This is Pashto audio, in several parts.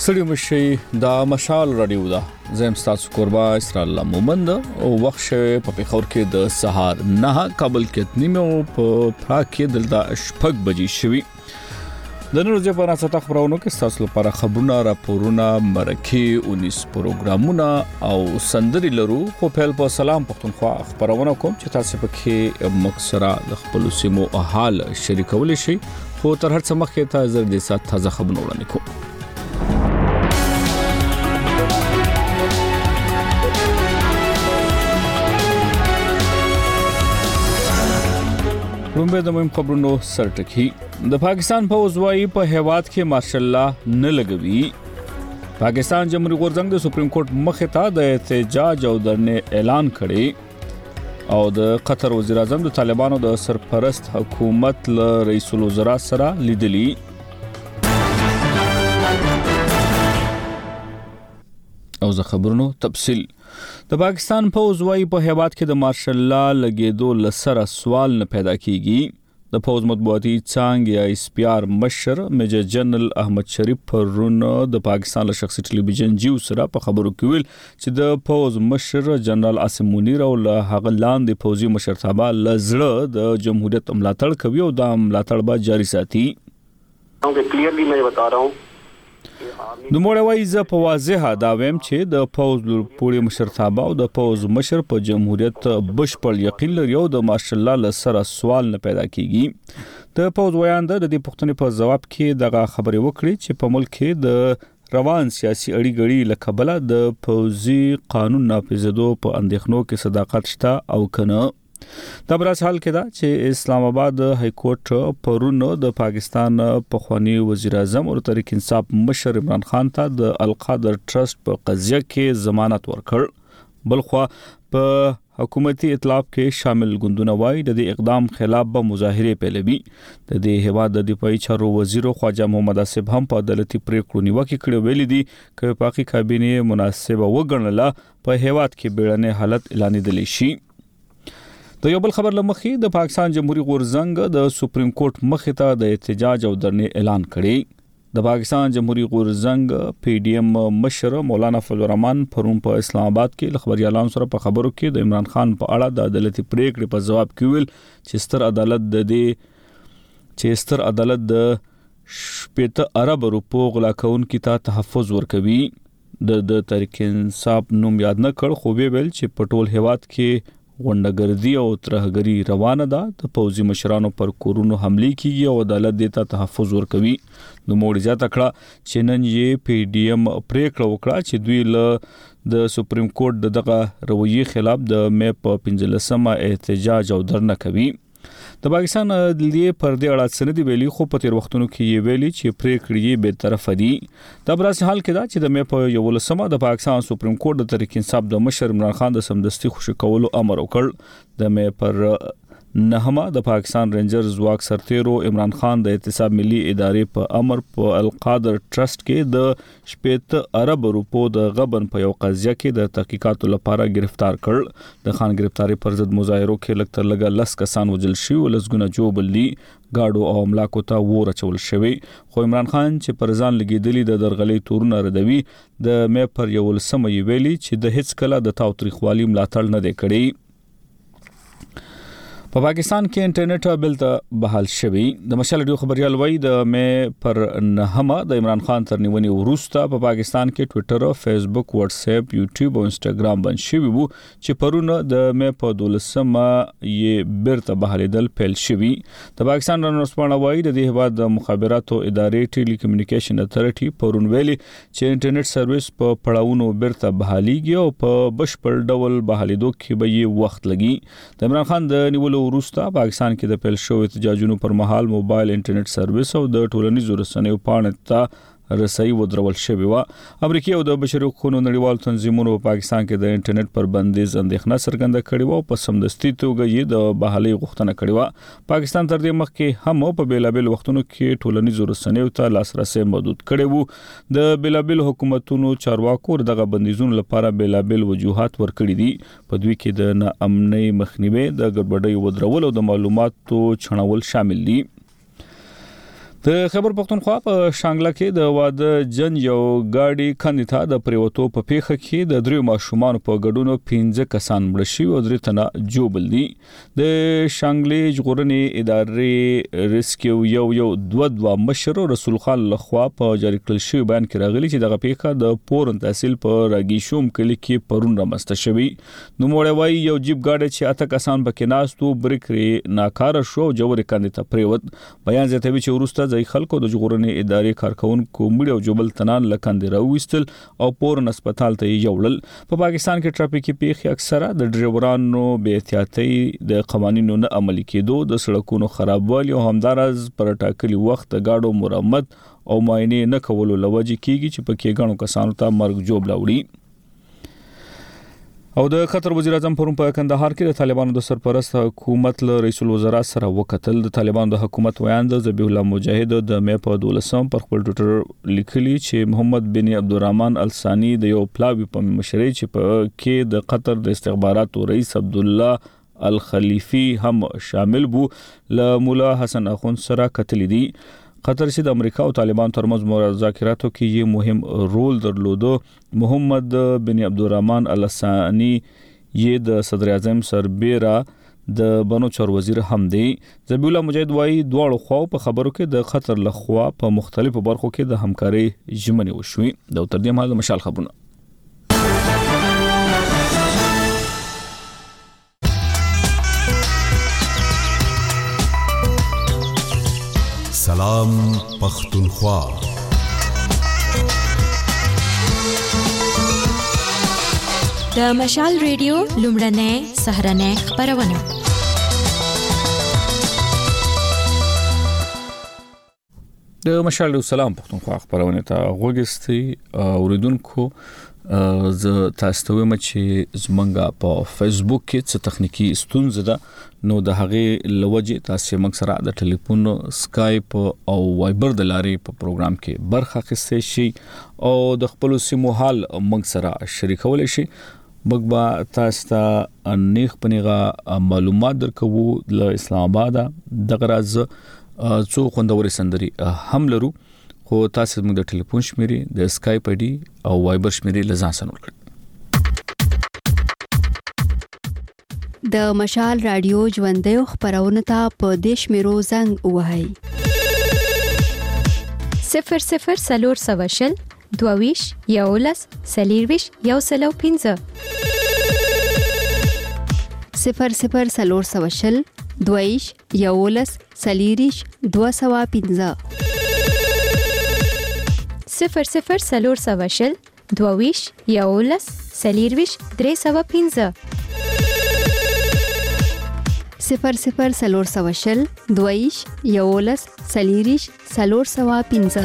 ستړي مشي دا مشال رادیو ده زم تاسو قربا اسرائیل مومند او وخت شوه په پیښور کې د سهار نه کابل کې نیمه په پاک کې دلته شپږ بجې شوي د نن ورځې په ناسته خبرونو کې تاسو لپاره خبرونه راپورونه مرکه 19 پروګرامونه او سندري لرو خو په خپل سلام پښتونخوا خبرونه کوم چې تاسو پکې مکسره د خپل سیمو حال شریکول شي خو تر هر څه مخکې تاسو د سات تازه خبرونه وړاندې کوم رومبه د مهم خبرونو سرټکی د پاکستان فوج وايي په هیواد کې مارشل لا نه لګوي پاکستان جمهوریت غورځنګ د سپریم کورټ مخه ته د احتجاج او درنه اعلان کړي او د قطر وزیر اعظم د طالبانو د سرپرست حکومت له رئیس الوزرا سره لیدلی او زه خبرونو تفصیل د پاکستان فوج وايي په هیواد کې د مارشل لا لګیدو لسره سوال نه پیدا کیږي د فوج مطبوعاتي څنګه یا اس پی آر مشر میجر جنرال احمد شریف پرون د پاکستان له شخصي ټلویزیون جیو سره په خبرو کې ویل چې د فوج مشر جنرال عاصم منیر او له هغه لاندې فوجي مشرتابه لزړه د جمهوریت ملاتړ کوي او د ملاتړ به جاري ساتي क्योंकि क्लियरली मैं बता रहा हूं د موړوي ز په واضحه دا ویم چې د فوج پوری مشرتابه او د فوج مشر په جمهوریت بشپړ یقین لري او د مارشل لا سره سوال نه پیدا کیږي د فوج ویاند د دې پښتنې په جواب کې دغه خبرې وکړي چې په ملک کې د روان سیاسي اړیګړي لکبله د فوزي قانون نافذېدو په اندېښنو کې صداقت شته او کنه د برس حال کې دا چې اسلام آباد های کورټ پرون د پاکستان پخوانی وزیر اعظم او تحریک انصاف مشر عمران خان ته د القادر ټرست په قضیه کې ضمانت ورکړ بلخو په حکومتي اطلاع کې شامل ګوندونه وایي د اقدام خلاف به مظاهره پیلوي د دې هواد د دفاعي چارو وزیر خواجه محمد اسب هم په عدالتي پریکړو نیوکه کړې ویلي دي چې پاکي کابینه مناسبه وګڼله په هواد کې بیړنی حالت اعلان دي شي د یو بل خبر لمخې د پاکستان جمهوریت غورځنګ د سپریم کورټ مخه ته د احتجاج او درنه اعلان کړي د پاکستان جمهوریت غورځنګ پی ډی ایم مشر مولانا فضل الرحمن پرون په اسلام آباد کې خبري اعلان سره په خبرو کې د عمران خان په اړه د عدالتي پریکړې په جواب کې ویل چې ستر عدالت د شپږ ارب روپو غلا کونکو ته تحفظ ورکوي د تحریک انصاف نوم یاد نه کړ خو ویل چې په ټول هیواد کې غونډګردي او ترهګری روانه ده د فوجي مشرانو پر کورونو حمله کیږي او عدالت دیتا تحفظ ورکوي نو موږ ځا تکړه چې نن یې پی ډی ایم پریکړه وکړه چې دوی له د سپریم کورټ دغه رویه خلاف د مې په 15مه احتجاج او درنه کوي د پاکستان عدلیه پر دې اړه سندې ویلي خو په تیر وختونو کې یې ویلي چې پریکړې به طرف دي د برس حال کې دا چې د مې په 11مه د پاکستان سپریم کورټ د تحریک انصاف د مشر عمران خان د سمدستي خوشی کولو امر وکړ د مې پر نهمه د پاکستان رینجر ځواک سرتیرو عمران خان د احتساب ملي ادارې په امر په القادر ټرست کې د شپږ ارب روپو د غبن په یو قضیه کې د تحقیقاتو لپاره گرفتار کړ د خان گرفتاری پر ضد مظاهرو کې لکتر لګا لس کسان وجل شي او لسګونه جوړبلي گاډو او املاکو ته وره چول شوی خو عمران خان چې پر ځان لګیدلی د درغلي تورونه ردوي د مې پر 11مه ویلي چې د هیڅ کله د تاوتریخوالي ملاتړ نه دی کړی په پاکستان کې انټرنیټ بل ته بحال شوی د مشال ډیو خبريال وای د مې پر نهمه د عمران خان تر نیونی وروسته په پاکستان کې ټوئیټر او فیسبوک واتس اپ یوټیوب او انستګرام بند شوی وو چې پرونه د مې په 12مه یې برته بحالیدل پیل شوی د پاکستان رنسپانه وای د هیواد د مخابراتو ادارې ټیلی کمیونیکیشن اتھارټي پرون ویلي چې انټرنیټ سرویس په پړاوونو برته بحاليږي او په بشپړ ډول بحالیدو کې به یې وخت لګي د عمران خان د نیولو وروسته پاکستان کې د پیل شو احتجاجونو پر مهال موبایل انټرنیټ سرویس او د ټولنیزو رسنیو پاڼې ته رسۍ ودرول شوې و امریکای او د بشري حقوقو نړیوال تنظیمونو په پاکستان کې د انټرنیټ پر بندیز اندېښنه څرګنده کړې و او په سمدستي توګه یې د بحالي غوښتنه کړې و پاکستان تر دې مخکې هم په بیلابل وختونو کې ټولنیزو رسنیو ته لاسرسي محدود کړی و د بیلابل حکومتونو چارواکو دغه بندیزونو لپاره بیلابل وجوهات ورکړي دي په دوی کې د ناامنۍ مخنیوي د ګډوډۍ ودرول او د معلوماتو چڼول شامل دي د خیبر پختونخوا په شانګله کې د واده جن یو گاډي کندې ته د پریوتو په پیخه کې د دریو ماشومان په ګډونو 15 کسان مړ شوي او درې تنه جوبل دي د شانګلې ژغورنې ادارې ریسکیو یو دوه مشر رسول خان لخوا په جاری کړل شوی بیان کې راغلی چې دغه پیخه د پورن تحصیل په راګیشوم کلی کې پرون رامسته شوی نو موړوي یو جیب گاډي چې اته کسان پکې ناستو بریکري ناکاره شو جوړ کندې ته پریوت بیان زیاتوي چې ورسته ځای خلکو د ژغورنې ادارې کارکونکو مړي او جوبل تنان لکندې راوستل او پورن هسپتال ته یوړل په پاکستان کې ټرافیکي پیښې اکثره د ډرایورانو بې احتیاطۍ د قوانینو نه عملي کېدو د سړکونو خرابوالي او همدارز پر ټاکلي وخت د گاډو مرمت او معاینه نه کولو لوجه کیږي چې پکې غنو کسانو ته مرګ جوب لاوړي او د قطر وزیر اعظم پرون په کندهار کې د طالبانو د سرپرست حکومت له رئیس الوزرا سره وکتل د طالبانو د حکومت ویاند ذبیح الله مجاهد د مې په 12 پر خپل ټوئیټر لیکلي چې محمد بن عبدالرحمن الثانی د یو پلاوی په مشرۍ چې په کې د قطر د استخباراتو رئیس عبد الله الخلیفی هم شامل بو له مولا حسن اخوند سره کتل دي قطر چې د امریکا او طالبان ترمنځ مذاکراتو کې یو مهم رول درلودو محمد بن عبدالرحمن الثانی یې د صدر اعظم سربیرا د بنو چور وزیر هم دی ذبیح الله مجاهد وايي دواړو خواو په خبرو کې د خطر لخوا په مختلفو برخو کې د همکاري ژمنې وشوي د تر دې مهال مشال خبرونه سلام پختونخوا د مشال ریډیو لومړنۍ سهرنۍ خبرونه د مشال ریډیو سلام پختونخوا خبرونه ته غوږستي اوریدونکو ز تاسو ته وایم چې زمونږه په فیسبوک کې څه تخنیکی ستونزه ده نو د هغه لوجه تاسو موږ سره د ټلیفون سکایپ او وایبر د لارې په پروګرام کې برخه اخیستئ شي او د خپل سیمو حال موږ سره شریکول شي بګبا تاسو ته نیخ پنیغه معلومات درکو له اسلام آباد د غرض څو خوندوري سندري هم لرو خو تاسو موږ د ټلیفون شمیرې د سکایپ آی ډي او وایبر شمیرې لزان سنول کړئ د مشال رادیو ژوندۍ خبرونه ته په دیش میرو زنګ وهاي 00 سلور سواشل دوویش یولس سلیرویش یوسلو 00 سلور سواشل دوویش یولس سلیریش 215 00 سلور سواشل دوویش یولس سلیرویش 315 00 سلور سواشل دوویش یولس سلیریش 315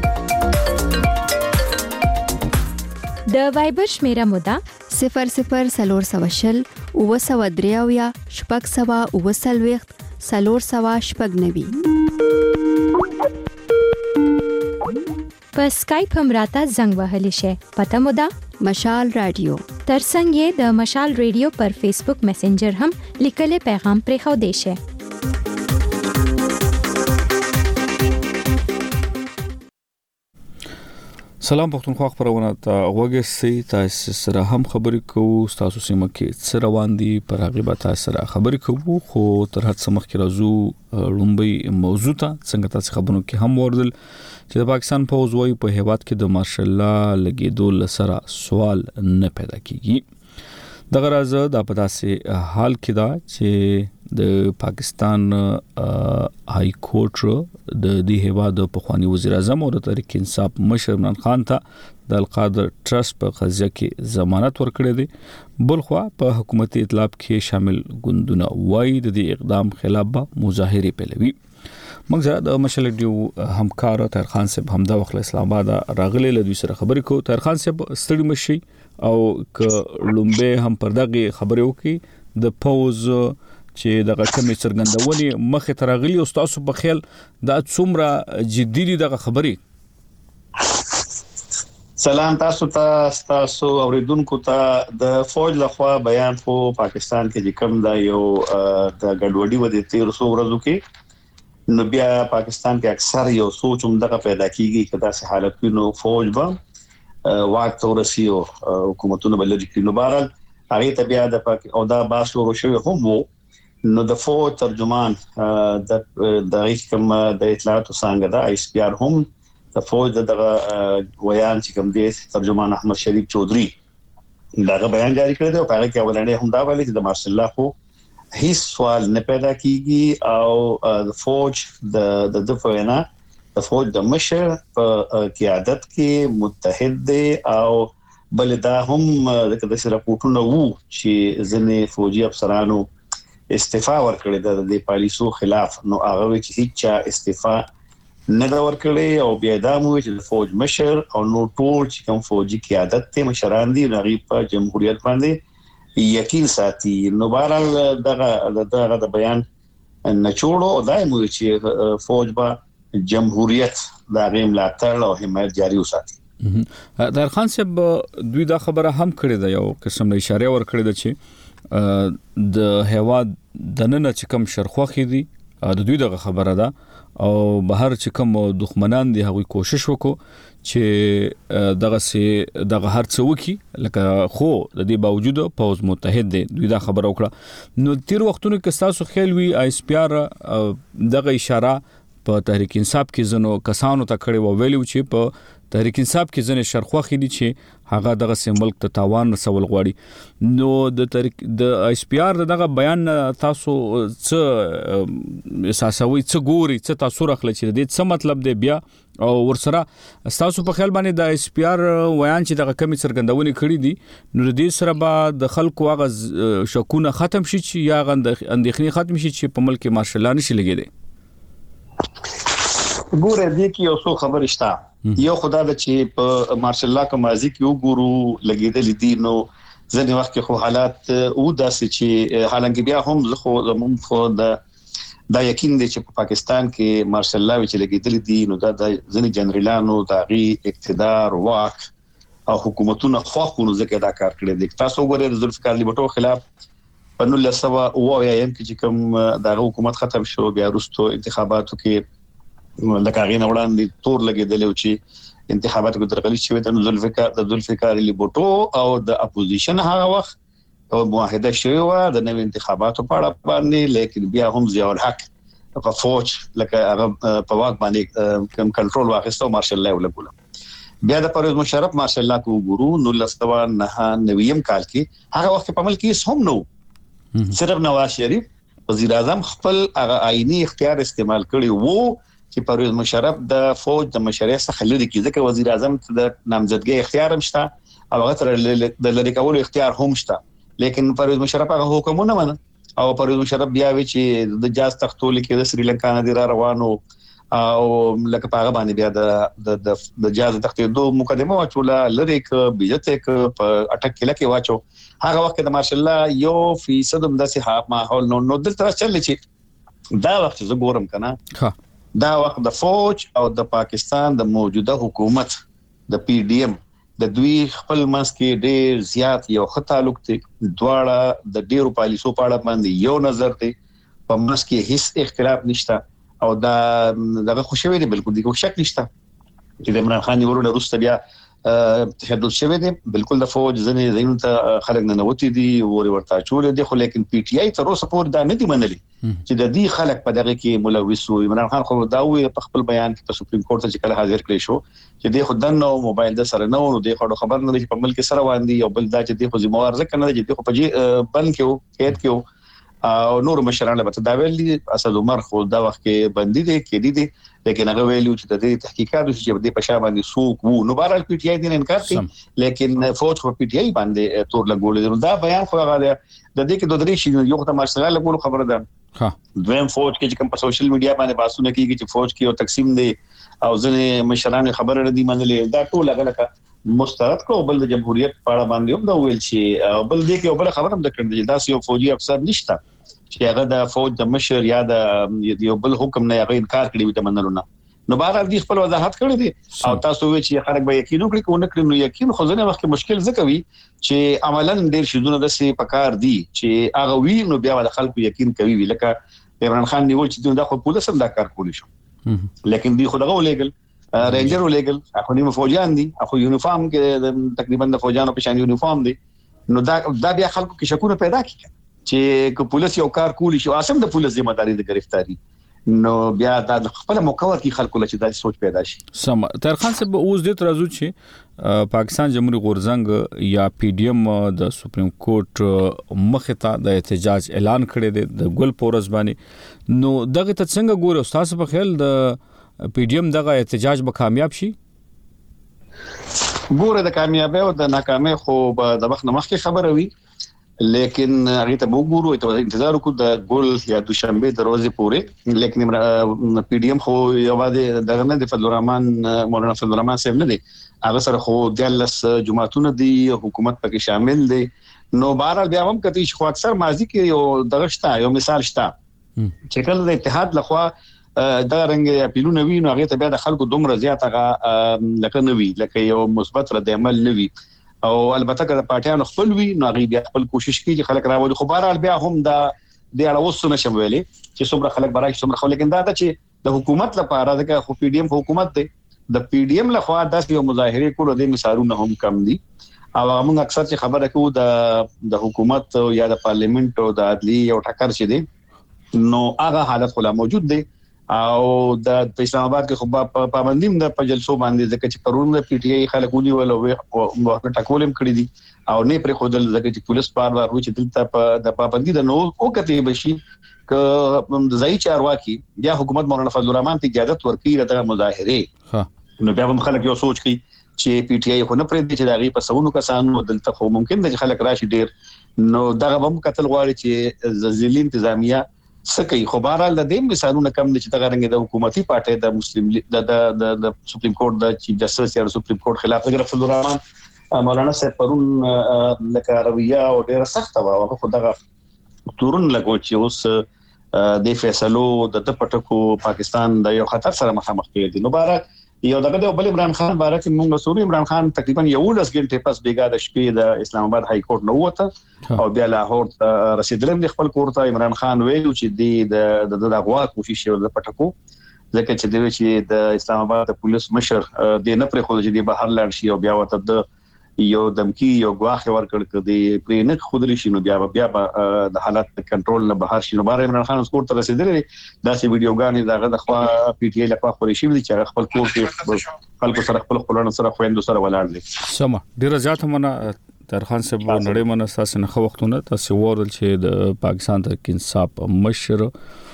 د وایبر شمیره مودا 00 سلور سواشل او سوا دریاویا شپږ سوا او سلويخت سلور سوا شپږ نوي په سکایپ هم راته زنګ وهلی شي پته مودا مشال رادیو ترڅنګ یې د مشال ریډیو پر فیسبوک میسنجر هم لیکل پیغام پرې خو دی شي سلام پختونخوا خبرونه ته وګورئ تاسو سره هم خبرې کوو تاسو سیمه کې څه روان دي پر هغه به تاسو سره خبرې کوو خو تر هڅه مخکې راځو لومبي موضوع ته څنګه تاسو خبرونه کې هم وردل چې د پاکستان فوج وايي په هیواد کې د مارشل الله لګیدو لسره سوال نه پیدا کیږي د غرض د پداسې حال کې دا چې د پاکستان های کورټ د دې هیواد په خواني وزیر اعظم او د تحریک انصاف مشر عمران خان ته د القادر ټرست په قضیه کې ضمانت ورکړې دي بلخوا په حکومتي اطلاع کې شامل ګوندونه وایي د دې اقدام خلاف به مظاهره پیلوي موږ سره د مشال ریډیو همکار طاهر خان صاحب همدا وخت اسلام آباد راغلي له دوی سره خبرې کوو طاهر خان صاحب ستړي مشي او ک لومبه هم پر دغه خبرې وکي د پوز چې دغه کمی څرګندونې مخه ترغلي او تاسو په خیال دا څومره جدي دي دغه خبرې سلام تاسو اوریدونکو ته د فوج لخوا بیان خو پاکستان کې کوم دا یو د ګډوډي ودی 1300 ورځو کې نو بیا پاکستان کې اکثر یو سوچ هم دغه پیدا کیږي چې داسې حالت وینو فوج به واک تورسي او حکومتونه بل لري نو بهرحال هغه ته بیا د او دا باس ورو شوی هم وو نو د فوج ترجمان د کوم د اطلاعات څنګه د ایس پی آر هم د فوج دغه ویان چې کوم دی ترجمان احمد شریف چودري داغه بیان جاری کړی دی او هغه کې ولنډه هم دا ویلي چې د مارشل الله خو هیڅ سوال نه پیدا کیږي او د فوج د دفاعنا د فوج د مشر په قیادت کې متحد دی او بل دا هم د راپورټونو وو چې ځنې فوجي افسرانو استعفا ورکړي د پالیسو خلاف نو هغه چې هیڅ استعفا نه دا ورکړي او بیا دا مو چې د فوج مشر او نو ټول چې کوم فوجي قیادت ته مشران دي غریب په جمهوریت باندې یقین ساتي نو بهرحال دغه د بیان نچوړو او دایمو چې فوج به جمهوریت د غیم لاتړ او حمایت جاری وساتي در خان صاحب دوی دا خبره هم کړې ده یو قسم اشاره ور کړې ده چې د هوا د نن چې کم شرخوخي دي د دوی دغه خبره ده او بهر چې کوم دښمنان دي هغوی کوشش وکړو چې دغه هر څه وکي لکه خو د دې باوجود پوز متحد دي دوی دا خبره وکړه نو تیر وختونو کې تاسو خیال وی ایس پی آر دغه اشاره په تحریک انصاف کې زنو کسانو ته کړي و ویلو چې په تحریک انصاف کې ځنې شرخواخي دي چې هغه دغه سیمبل ته تاوان رسول غواړي نو د ایس پی آر دغه بیان تاسو څه اساسوي څه ګوري څه تاسو راخل چې د څه مطلب دی بیا او ورسره تاسو په خیال باندې د ایس پی آر ویان چې دغه کمی څرګندونې کړې دي نو د دې سره به د خلکو هغه شکونه ختم شي چې یا اندېښنې ختم شي چې په ملک مارشل الله نشي لګیدي ګوره دې کې یو څه خبر شته یو خدا د چې په مارشل الله کا ماضي کې وګورو لګیدل دي نو ځنې وخت کې خو حالات او داسې چې حالانکه بیا هم زه خو خو دا یقین دی چې په پاکستان کې مارشل الله چې لګیدل دي نو دا د ځنې جنرالانو داغي اقتدار واک او حکومتونو خواخونو ځکه دا کار کړی دي تاسو وګورئ د ذوالفقار علی بټو خلاف په 1900 کې کوم د حکومت ختم شو بیا وروسته انتخاباتو کې لکه غین وړاندې تور لګیدل او چې انتخابات کو درغلي شوی د ذوالفقار علی بټو او د اپوزیشن هغه وخت او معاهده شوی و د نوې انتخاباتو په اړه باندې لیکن بیا هم ضیاء الحق په فوج لکه هغه په واک باندې کم کنټرول واخیستو مارشل الله ولګول بیا د پرویز مشرف مارشل الله کو ګورو 1999 کال کې هغه وخت په ملک کې هم نو صرف نواز شریف وزیر اعظم خپل هغه آئینی اختیار استعمال کړی وو چې پرویز مشرف د فوج د مشرۍ څخه لري کې ځکه وزیر اعظم د نامزدګۍ اختیار هم شته او هغه تر د لری کولو اختیار هم شته لیکن پرویز مشرف هغه حکومتونه من او پرویز مشرف بیا وی چې د جاز تختول کې د سریلانکا نه دی روانو او لکه پاغه باندې بیا د جاز تختیدو مقدمه واچوله لری ک بیجته ک په اٹک کې لکه واچو هغه وخت د مارشل الله 1% هم داسې ماحول نو دلته چل چې دا وخت زه ګورم کنه دا وخت د فوج او د پاکستان د موجوده حکومت د پی ډی ایم د دوی خپل منځ کې ډېر زیات یو ښه تعلق دی دواړه د ډېرو پالیسو په اړه باندې یو نظر دی په منځ کې هیڅ اختلاف نشته او دا دغه خوشوي دی بالکل دی کوم شک نشته چې د عمران خان ورونه روسته بیا تحدث شوی دی بالکل د فوج ځنې زینو ته خلک نه نوتی دي ورته چولې دي خو لیکن پی ټی آی تر اوسه پورې دا نه دی منلي چې د دې خلک په دغه کې ملوث وو عمران خان خو دا وی په خپل بیان کې په سپریم کورټ ته کله حاضر کړی شو چې د خدای نو موبایل د سره نو د خبر نه دی په ملک سره وان دي او بل دا چې د خو ذمہوار ځکه نه دی چې په بند کې قید کې او نور مشران له دا ویلي اسد عمر خو دا وخت کې بندي دي کې دي لیکن هغه ویلو چې د دې تحقیقات چې د پښا باندې سوق وو نو بهرحال پی ټی آی دې انکار کوي لیکن فوج خو پی ټی آی باندې تور لګول دا بیان خو هغه د دې کې دوه درې شي یو ته مارشل الله لګول خبره ده دویم فوج کې چې کوم په سوشل میډیا باندې باسونه کیږي چې فوج کې یو تقسیم دی او ځنې مشران خبره ردی منلې دا ټول هغه مستعد کو بل د جمهوریت په اړه باندې هم دا ویل چې بل دې کې بل خبره هم د کړل دا یو فوجي افسر نشته چې هغه د فوج د مشر یا د یو بل حکم نه هغه انکار کړی د منلو نه نو بهر دې خپل وضاحت کړی دي او تاسو وی چې خلک به یقین وکړي کو نه کړی نو یقین خو ځنه وخت مشکل ځکه وي چې عملاً ډېر شذونه د سي پکار دي چې هغه وی نو بیا د خلکو یقین کوي لکه عمران خان نیول چې دا خو پولیس هم دا کار کولی شو لیکن دی خو دغه ولېګل رینجر ولېګل اخو نیمه فوجان دي اخو یونیفارم کې تقریبا د فوجانو په شان یونیفارم دي نو دا بیا خلکو کې شکونه پیدا کیږي چې پولیس یو کار کولی شو اسم د پولیس ذمہ داری د گرفتاری نو بیا د خپل موقور کی خلکو لچ د سوچ پیدا شي سم تر خان صاحب اوس د ترازو چې پاکستان جمهوریت غورزنګ یا پی ډی ایم د سپریم کورټ مخه ته د احتجاج اعلان کړی دی د ګل پورز باندې نو دغه ته څنګه ګورو استاد په خیال د پی ډی ایم دغه احتجاج به کامیاب شي ګوره د کامیابی او د ناکامۍ خو د وخت مخکې خبره وي لیکن هغه ته وګورو ته انتظار وکړو د ګول یا دوشنبه د ورځې پورې لیکن پی ډی ایم خو یوازې دغه نه د فضل الرحمن مولانا فضل الرحمن صاحب نه دي هغه سره خو د لس جماعتونه دي حکومت پکې شامل دي نو بهر بیا هم کتي خو اکثر ماضي کې یو دغشتا یو مثال شته چې کله د اتحاد لخوا دا رنګ اپیلونه وی نو هغه ته بیا د خلکو دومره زیات هغه لکه نوي لکه یو مثبت رد عمل نوي او البته که د پارټیانو خپل وی نو هغه بیا خپل کوشش کوي چې خلک راوړي خو بهر بیا هم د اړه وسونه شمولې چې څومره خلک برای څومره خلک لیکن دا چې د حکومت لپاره د پی ډی ایم حکومت دی د پی ډی ایم لخوا د یو مظاهره کولو د مثالونه هم کم دي او موږ اکثر چې خبره کوو د حکومت یا د پارلیمنت او د عدلیه او ټکر چې دي نو هغه حالت خلا موجود دی او د اسلام آباد کې خو پابندیم د پجلسو باندې ځکه چې پرون د پی ټی آی خلکونی ول او ټاکولم کړی دي او نه پر خودل ځکه چې پولیس بار بار وچ دلته د پابندي د نو او کته بشي ک ځای چارواکي یا حکومت مولانا فضل الرحمن ته اجازه ورکړي راته مظاهره نو بیا هم خلک یو سوچ کوي چې پی ټی آی خو نه پرې دي چې دغه په سونو کسانو دلته خو ممکن د خلک راشي ډیر نو دغه هم قتل غواړي چې زلزلې انتظامیه سکی خو بهرحال د دې مثالونه کم دي چې تغرنګ د حکومتي پارټي د مسلم د سپریم کورټ د چیف جسټس یا سپریم کورټ خلاف د فضل الرحمن مولانا صاحب پرون لکه رویه او ډیره سخت و او خو دغه تورن لګو چې اوس د فیصلو د پټکو پاکستان د یو خطر سره مخامخ کېږي نو بهر یو دغه بل عمران خان بارک موږ سوري عمران خان تقریبا یو 10 غنټه پس بیګا د شپې د اسلام آباد های کورټ نو وته او بیا لاهور رسیدلم د خپل کور ته عمران خان ویلو چې د غوا کوشش یو د پټکو ځکه چې دوی چې د اسلام آباد د پولیس مشر د نه پر خو چې د بهر لاړ شي او بیا وته د یو دمکی یو غواخ ورکړ کړي پرې نه خودري شي نو بیا د حالت کنټرول نه بهر شي نو بهر عمران خان کور ته رسیدلی دا سي ویډیوګانې دغه د خوا پی ټی آی لخوا خوري شي چې خپل کور کې خلکو سره خپل خلانو سره خويندو سره ولاړ دي سم ډیر زیات منه تر خان صاحب نړۍ منه تاسو نه خو وختونه تاسو ورل چې د پاکستان تر انصاف مشر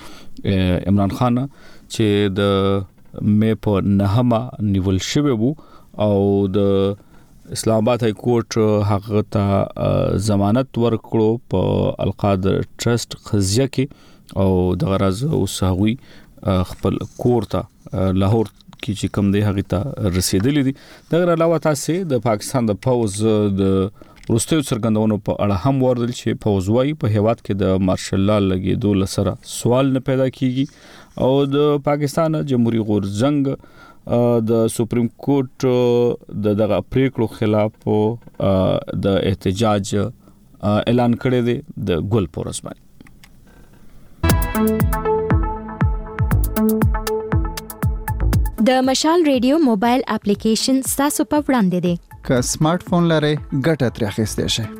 عمران خان چې د مې په نهمه نیول شوی وو او د اسلام آباد های کورټ هغه ته ضمانت ورکړو په القادر ټرست قضیه کې او د غرض اوساوي خپل کور ته لاهور کې چې کم دی هغه ته رسیدلی دي دغه علاوه تاسو د پاکستان د فوز د ورستیو څرګندونو په اړه هم وردل چې فوزوي په هیواد کې د مارشل لا لګیدو لسره سوال نه پیدا کیږي او د پاکستان جمهوریت غورزنګ د سپریم کورټ دغه پریکړو خلاف د احتجاج اعلان کړی دی د ګل پورس باندې د مشال ریډیو موبایل اپلیکیشن تاسو په وړاندې دی که سمارټ فون لرئ ګټه ترې اخیستئ شئ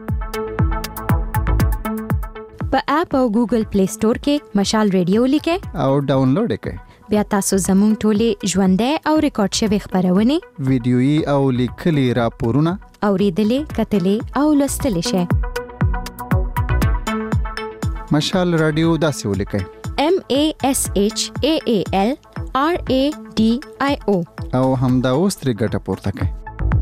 په اپ او ګوګل پلی سٹور کې مشال ریډیو لیکئ او ډاونلوډ کړئ بیا تاسو زموږ ټولې ژوندۍ او ریکارډ شوی خبرونه ویډیويي او لیکلي راپورونه اوریدلې کتلې او لوستلې شئ مشال رادیو داسې ولیکئ MASHAALRADIO او همدا اوس ترې ګټه پورته کړئ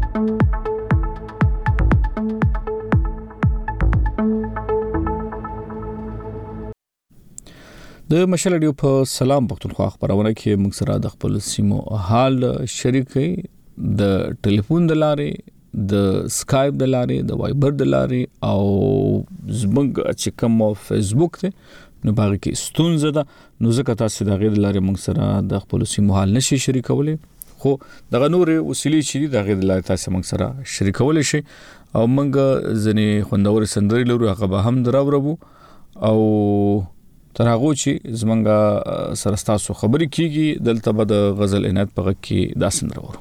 د مشال رادیو په سلام پښتونخوا خبرونه کې موږ سره د خپل سیمو حال شریکي د ټلیفون د لارې د سکایپ د لارې د وایبر د لارې او زموږ چې کوم فیسبوک ته نو باغ کې ستونزه ده نو ځکه تاسو د غیر لارې موږ سره د خپل سیمو حال نشي شریکولای خو دغه نور وسیلې چې د غیر لارې تاسو موږ سره شریکولای شي او موږ ځنې خوندور سندري لرو هغه به هم دراوړو او تر هغه چې زمونږه سرستاسو خبرې کیږي دلته به د غزل عنایت په غږ کې داسن راوړو.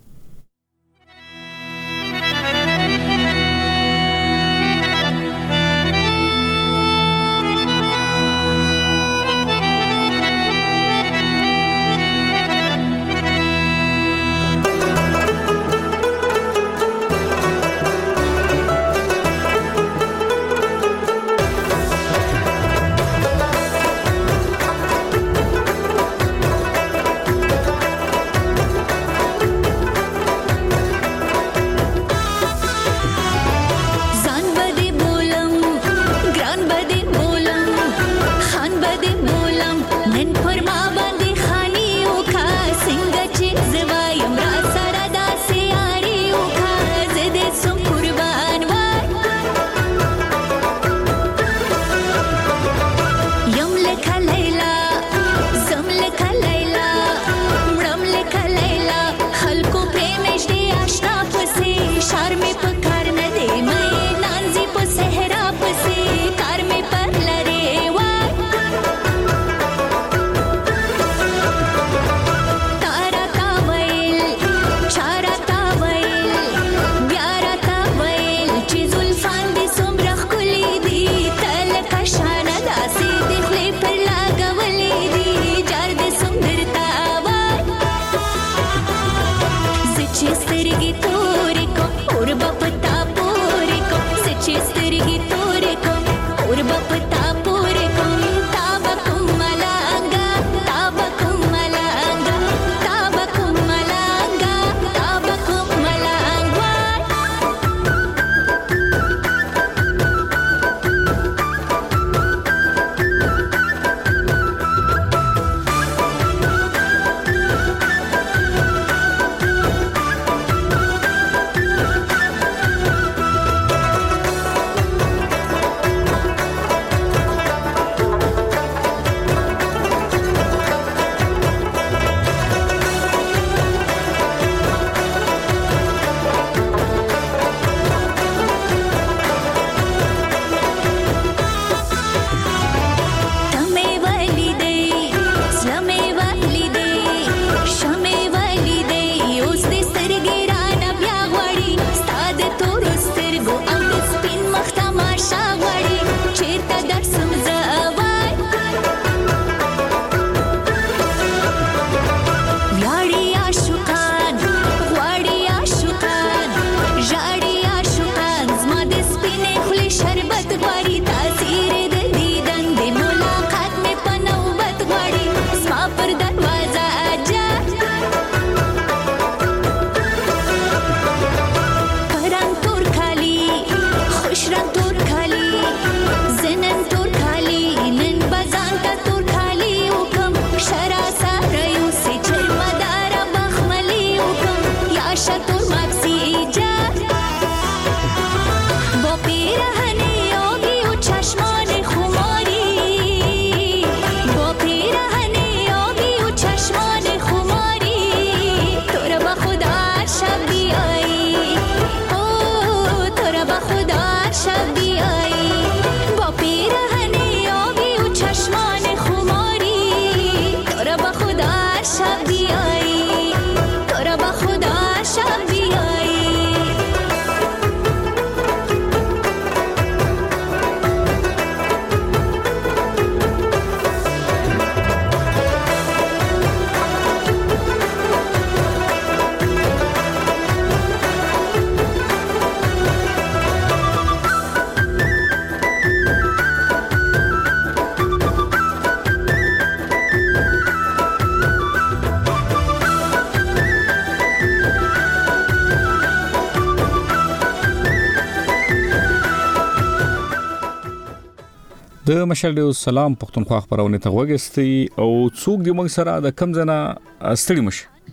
د مشال ډیو سلام پښتونخوا خبرونه ته وګستي او څوک دی موږ سره د کم زنه ستړي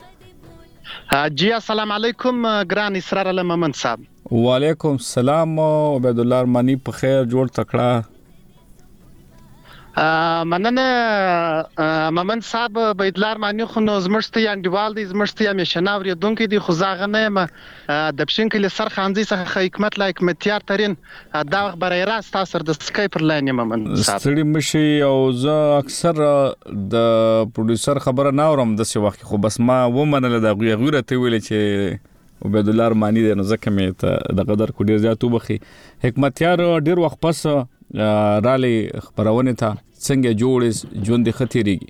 مشه. جی السلام علیکم ګران اسرار الله محمد صاحب. وعلیکم السلام عبد الله ارمانی په خیر جوړ تکړه. مننه ممن صاحب بيدلار معنی خو نو زمشتي انډیوال دي زمشتي مشناوري دونکو دي خو زاغه نه ما د پښین کلی سر خانځي څخه حکمت لا حکمتیار ترين دا برای راست تاسو د سکای پر لاین ممن صاحب ستړي مشي او زه اکثر د پروډوسر خبره نه اورم د څه وخت خو بس ما ومنل د غویره ته ویل چې عبدالله معنی د نو زکه مې ته د قدر کو ډیر زیاتو بخي حکمتیار ډیر وخت پس رالي خبرونه ته څنګه جوړ ژوند خطرېږي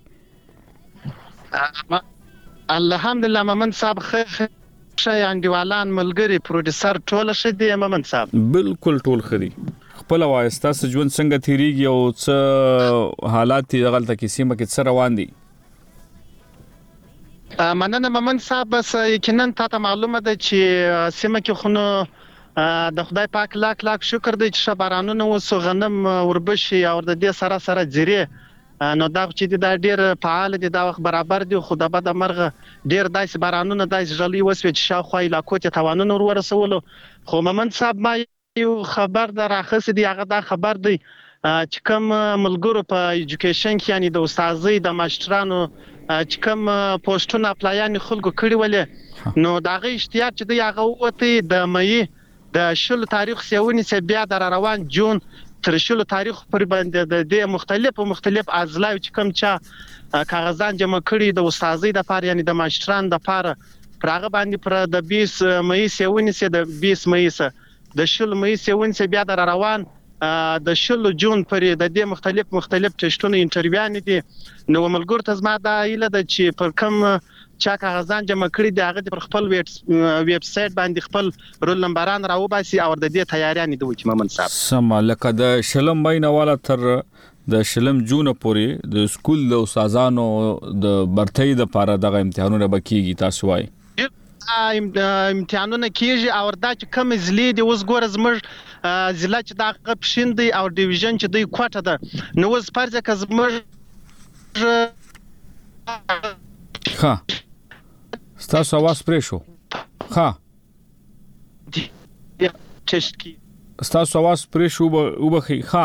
الحمدلله ممن صاحب خیر شي انډیوالان ملګری پروډوسر ټول شدي ممن صاحب بالکل ټول خري خپل وایستا ژوند څنګه تیریږي او څه حالات غلطه کې سیمه کې څه روان دي مننه ممن صاحب بس یقینا ته معلومه ده چې سیمه کې خونو د خدای پاک لاک شکر دی چې بارانونه وسو غنم وربشي او د دې سره جری نو دا چې دا ډیر فعال دي دا وخت برابر دي خو د بد مرغه ډیر دایس بارانونه دایس جلی وسوي چې شاوخوا علاقو ته توانونه ورسولو خو ممن صاحب ما یو خبر دراخص دی هغه دا خبر دی چې کوم ملګرو په ایجوکیشن کې یعنی د استادۍ د ماشټرانو چې کوم پوسټونه اپلایان خلکو کړی ولې نو داغه اشتیاق چې دی هغه وته د مې د شل تاریخ سیونی څخه بیا در روان جون تر شل تاریخ پر باندې د مختلف ازلاو چې کوم چا کاغذان جمع کړي د استادۍ د فار یعنی د ماشټران د فار پرغه باندې پر د 20 مې سیونی څخه د 20 مې څخه د شل مې سیونی څخه بیا در روان د شل جون پر د دې مختلف ټشتونه انټرویو دي نو ملګر ته زما دا ایله د چې پر کوم چا کاغذان جمع کړي دی هغه پر خپل ویب سټ باندې خپل رول نمبران راوباسي او د دې تیاریانې دوی چې ممن صاحب سم لکه د شلم بینواله تر د شلم جون پورې د سکول د استادانو د برتۍ د پاره دغه امتحانونه بکیږي تاسو وای امتحانونه کیږي او دا چې کوم زلی دی اوس ګور زمر زله چې دا غپشین دی او ډیویژن چې دی کوټه ده نو اوس پرځه که زمر ها ستاسو आवाज پرې شو ها ستاسو आवाज پرې شو وبخي ها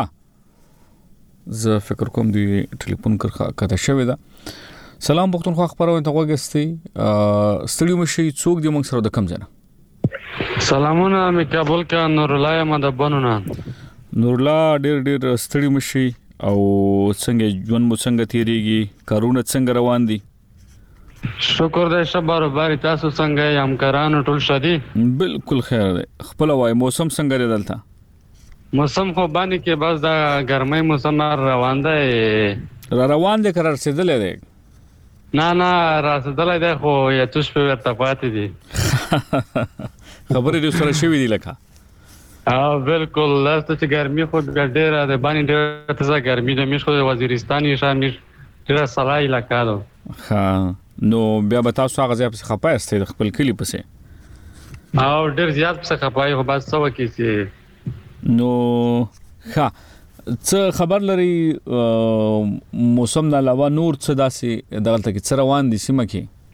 زه فکر کوم دی ټلیفون کړه شوی دا سلام پښتونخوا خبرونه ته وګستي ستړي مشي څوک دی موږ سره د کم ځنه سلامونه می کابل کا نور الله مدبنونه نور الله ډیر ستړي مشي او څنګه ژوند مو څنګه تیریږي کارونه څنګه روان دي شکر دې شبار باري تاسو څنګه یم کرانو ټول شدي بالکل خیر دی خپل وای موسم څنګه دی دلته موسم خو باندې کې بس دا ګرمۍ موسم روان دی قرار رسیدلې دی نه رسیدلې دی خو یا توش په ورته پاتې دي خبرې دې سره شوې دي لکه بالکل لاسته چې ګرمي خو ډېره ده باندې ډېره تازه ګرمي ده مش خو وزیرستان شامل ډېره سړای لکه ده ها نو بیا به تاسو هغه ځای په خپای استې خپل کلی پسې او ډېر زیات په خپای خو بس څو کې نو ها څه خبر لري موسم نه علاوه نور څه داسې دغلته کې څه روان دي سیمه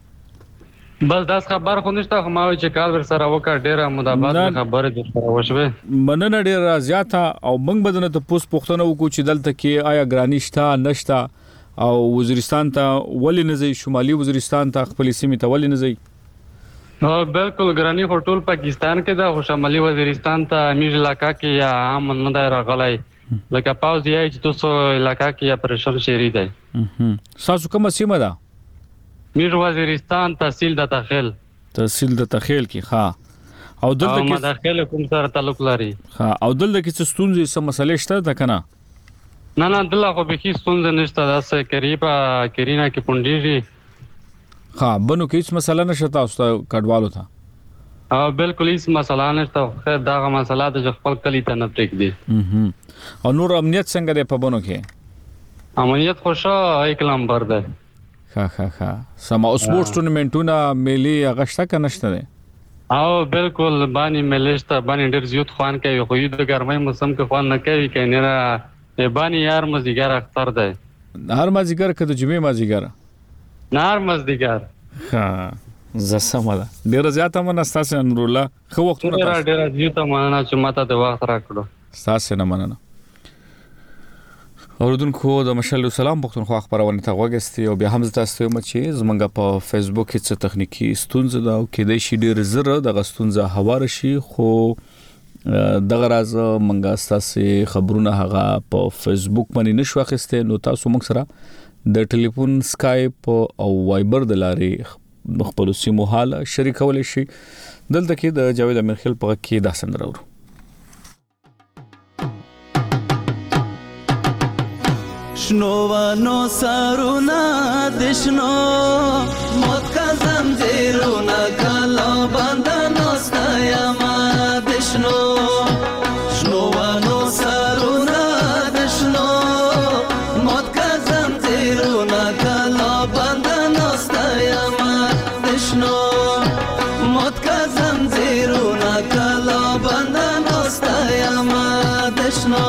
کې بس داس خبر خو نشته خو ما چې کال ور سره وکړ ډېره مدابات خبره د سره وشوه مننه ډېره زیاته او موږ بدنه ته پوښتنه وکړو چې دلته کې آیا ګرانی شته نشته او وزیرستان ته ولې نه ځي شمالي وزیرستان ته خپل سیمه ته ولې نه ځي بالکل ګرانی خو ټول پاکستان کې دا خو شمالي وزیرستان ته امیر علاقہ کې یا عام نه دی راغلی لکه پاوز یې چې تاسو علاقہ کې یا پرشر شهري دی تاسو کومه سیمه ده میر وزیرستان تحصیل د تخیل کې ها او دلته کې مداخله کوم سره تعلق لري ها او دلته کې څه ستونزې سم مسلې شته ده کنه نه دلته خو به هیڅ ستونزه نشته دا قریبا کرینا کې پونډيږي ها بنو کې هیڅ مسله نشته تاسو کډوالو ته بالکل هیڅ مسله نشته خیر دا مسله د خپل کلی ته نه پرېږدي او نور امنیت څنګه دی په بنو کې امنیت خوشا یک نمبر ده ها سم او سپورتس ټورنمنټونه ملي غشته کنه نشته دي او بالکل باندې ملشته باندې ډېر زیات خوان کوي خو د ګرمۍ موسم کې خوان نه کوي کینه نه باندې یار مزګر اختر ده هر مزګر کده جمعې مزګر نار مزګر ها زسمه ده ډېر زیاته منستاسه نور الله خو وختونه ډېر زیاته مننه چې ماته د وخت راکړو تاسو نه مننه اوردونکو د مشال سلام پښتونخوا خبرونه ته غوښتي او بیا هم تاسو ته چې زمونږ په فیسبوک کې څه تخنیکی ستونزه دا او کې د شي ډیر زره د غستونزه هوار شي خو دغه راز منګه تاسو خبرونه هغه په فیسبوک باندې نشو اخیسته نو تاسو موږ سره د ټلیفون سکایپ او وایبر د لارې خپل سیمو حاله شریکول شي دلته کې د جاوید امرخیل په کې دا سندره ورو شنوانو سارونا دشنو موت کا زنجیرونا کلا بندنو ستایما دشنو شنوانو سارونا دشنو موت کا زنجیرونا کلا بندنو ستایما دشنو موت کا زنجیرونا کلا بندنو ستایما دشنو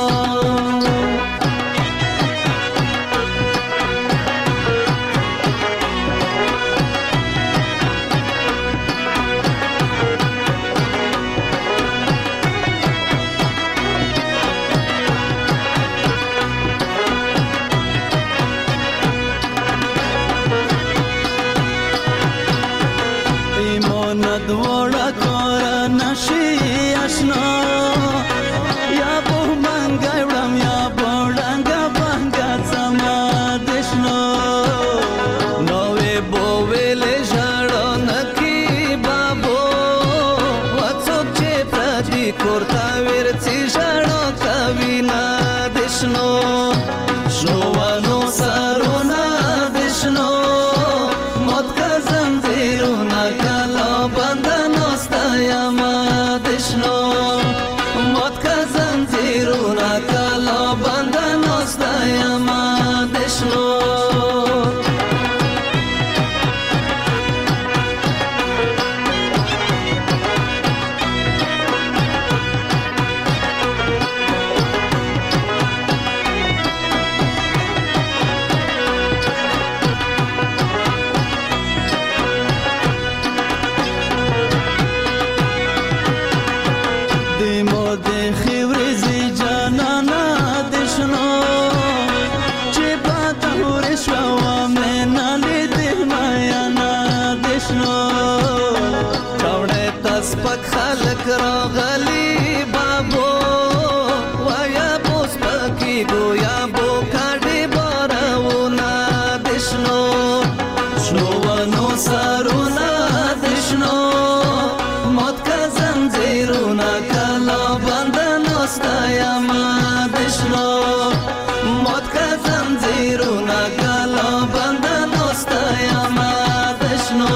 دوڑا کورا نشی اشنا یا بو منگا وڑم یا بوڑنگا بانگا زما دشنو نوے بوویلے جاڑو نکی بابو وڅوک چې پردي کورتا ورڅي جاړو کوینا دشنو شنوانو سارونا دشنو موت کا زنجیرونا کلا بندنو ستایما دشنو موت کا زنجیرونا کلا بندنو ستایما دشنو خلق راغلی بابو ویا بوس پکی گویا بو کاډي بارونا دشنو شنوانو سارونا دشنو موت کا زنجیرونا کلا بندنو ستایما دشنو موت کا زنجیرونا کلا بندنو ستایما دشنو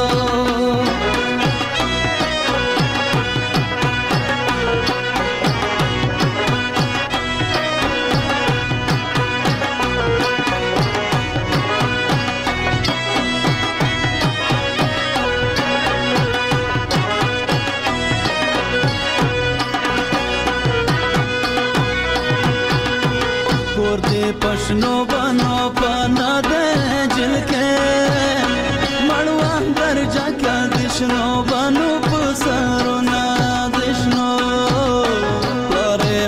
पशनो बनो पाना दे जिनके मड़वा दर्जा क्या दिशनो बनो पुसारो ना दिशनो लोरे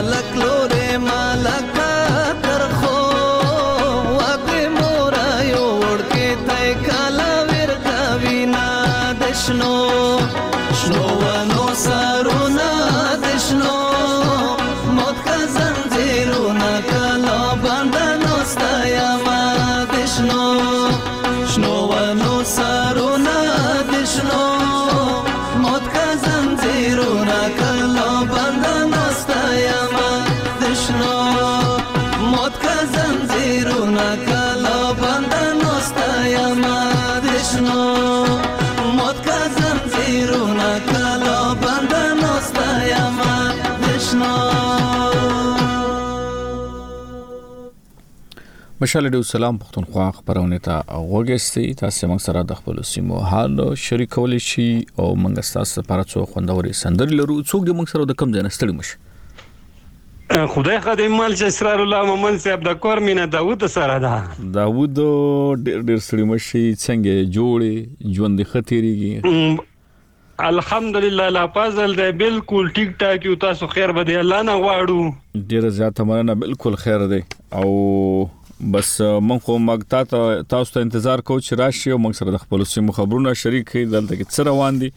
मालक तरखो वाके मोरा योड़ के तय काला वीर कविना दिशनो शनोवनो सारो ना दिशनो मोत का जंजीरोना कला बंधनो स्तयमा दिशनो शनोवनो सारो ना दिशनो मोत का जंजीरोना कला बंधनो स्तयमा दिशनो मोत का जंजीरोना कला बंधनो स्तयमा दिशनो मोत का जंजीरोना कला बंधनो स्तयमा दिशनो مشال ډیو سلام پښتونخوا خبرونه ته وګورئ تاسو موږ سره د خپل سیمو حال شریکول شي او موږ تاسو لپاره څو خوندوري سندري لرو څوک د موږ سره د کم ځای نستړي مش خدای خدای مال چې اسرار الله مومن صاحب د کور مینه داوود سره ده داوود ډیر ستړي مشي څنګه جوړي ژوند خطرېږي الحمدلله لا فضل ده بالکل ټیک ټاک یو تاسو خیر به دی الله نه غواړو ډیر زیات مننه بالکل خیر دی او بس مونږ خو تاسو ته انتظار کوو چې راشي او موږ سره د خپل سیمو خبرونه شریک کړئ دلته کې څه روان دي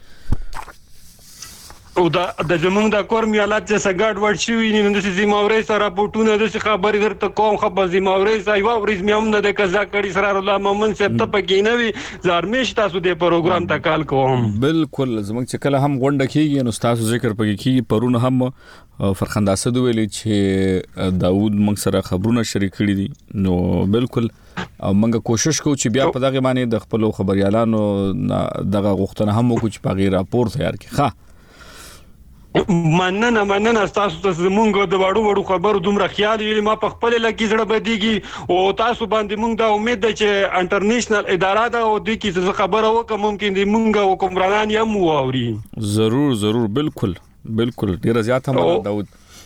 او دا د زمونږ د کورمي حالات چې سګاډ ور شي نو د زموږ سره راپورټونه د خبرې درته کوم خبر زموږ سره یو ورځ مې هم نه د قضا کړي سره الله مومن صاحب ته پکې نه وي زارمش تاسو د پروګرام ته کال کوم بالکل زمونږ چې کله هم غونډه کیږي نو تاسو ذکر پکې کیږي پرونه هم فرخنده اسد ویلي چې داوود موږ سره خبرونه شریک کړي دي نو بالکل موږ کوشش کوو چې بیا په دغه باندې د خپل خبريالانو دغه غوښتنه هم وکړو چې په غیر راپور تیار کړي ښه مننه تاسو ته زمونږ د وړو خبرو دومره خیال ویل ما په خپل لکه زړه بدیږي او تاسو باندې مونږ دا امید ده چې انټرنیشنل اداره ده او د کی څه خبره وکم ممکن دي مونږ حکمرانان یې مو اوري ضرور بالکل ډیر زیات هم داود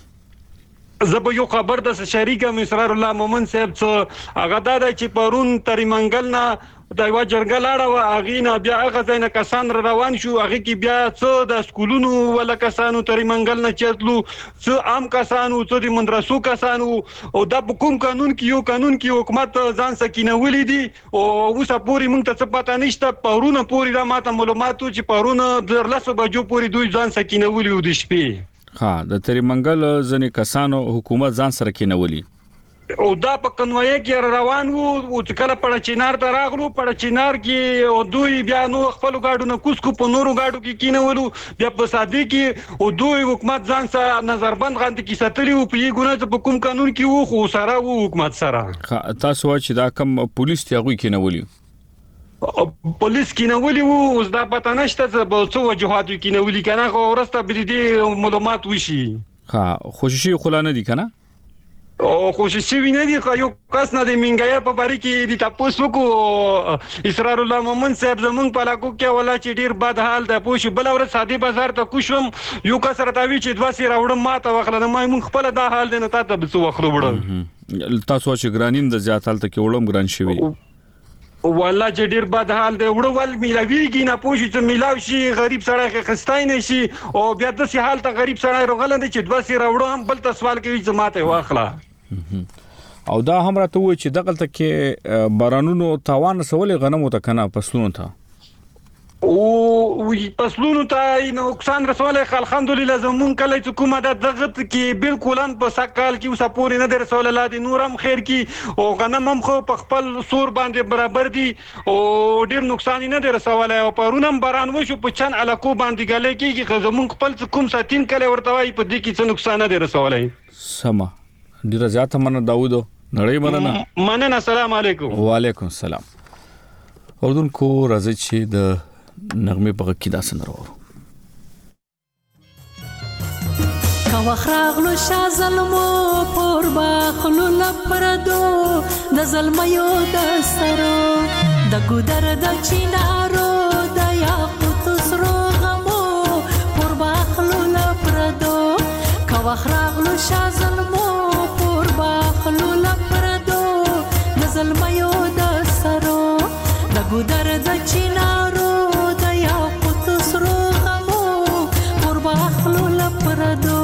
زب یو خبر د شریکه مسرار الله مومن صاحب څو هغه دا چې پرون تری منګل نه دا یو جرګلاړه او اغینا بیا هغه ځای نه کسان روان شو هغه کې بیا څو د سکولونو ولا کسانو تری منګل نه چتلو څو عام کسانو څو د مدرسو کسانو او د کوم قانون کې حکومت ځان سکینه ولې دي او اوسه پوری مونږ ته څه پاتہ نشته پرونه پوری را ماته معلوماتو چې پرونه د 10 بجو پوری دوی ځان سکینه ولې و د شپې ها د تری منګل ځنې کسانو حکومت ځان سره کینولي او دا په کنوایه کې روان وو او کله په چینار ته راغلو په چینار کې او دوی بیا نو خپل گاډو نه کوسکو په نورو گاډو کې کینولو بیا په ساده کې او دوی حکومت ځان سره نظربند غند کې ستلی او په یګونه په کوم قانون کې وو خو سره وو حکومت سره تاسو چې دا کم پولیس ته غوي کینولي پولیس کینولي وو اوس دا پته نشته چې څو وجوهات کینولي کنه خو ورسته بریدي معلومات وشي ها خوشي خلانه دي کنه او خوشي ویني دي یو کس نه دی منګیا په باری کې دي تاسو کو اسرار الله مومن صاحب زمون په لاکو کې ولا چې ډیر بد حال ده پوښ بل ور سادي بازار ته کوشم یو کس راټاوي چې دواسي راوړم ماته وخلنه ما مون خپل دا حال دی نه تاسو به څو وخلو وړم تاسو چې ګرانین د زیات حالت کې وړم ګران شوی والله چې ډیر بد حال دی وړول میلاویږي نه پوښي چې میلاو شي غریب سړی خستای نه شي او بیا د سي حالت غریب سړی رغلند چې دواسي راوړو هم بل ته سوال کوي چې ماته واخلا او دا هم راته وای چې دغه تکه بارانونو تاوان سوالې غنمو ته کنه فصلونو ته او فصلونو ته نقصان رسوله الحمدلله زمون کله چې کومه د دغه کې بالکل په سکال کې اوسه پورې نه درسول الله دي نورم خیر کې او غنم هم خو په خپل سور باندې برابر دي او ډیر نقصان نه درسوله او پرونم باران وشو په چن علاقو باندې غلې کې زمون خپل کوم ساتین کله ورته وای په دې کې څه نقصان نه درسوله سما ډیر زیات مننه داوود نړۍ مننه السلام علیکم وعلیکم السلام اردن کو راځي چې د نغمه په کې داسن راو کا وخراغلو شا ظلمو پر باخلو لپردو د ظلميو د سرو د ګودر د چینارو د یاقوت سرو غمو پر باخلو لپردو کا وخراغلو شا ظلمو پر باخلو لپردو د ظلميو د سرو د ګودر د چینارو پردو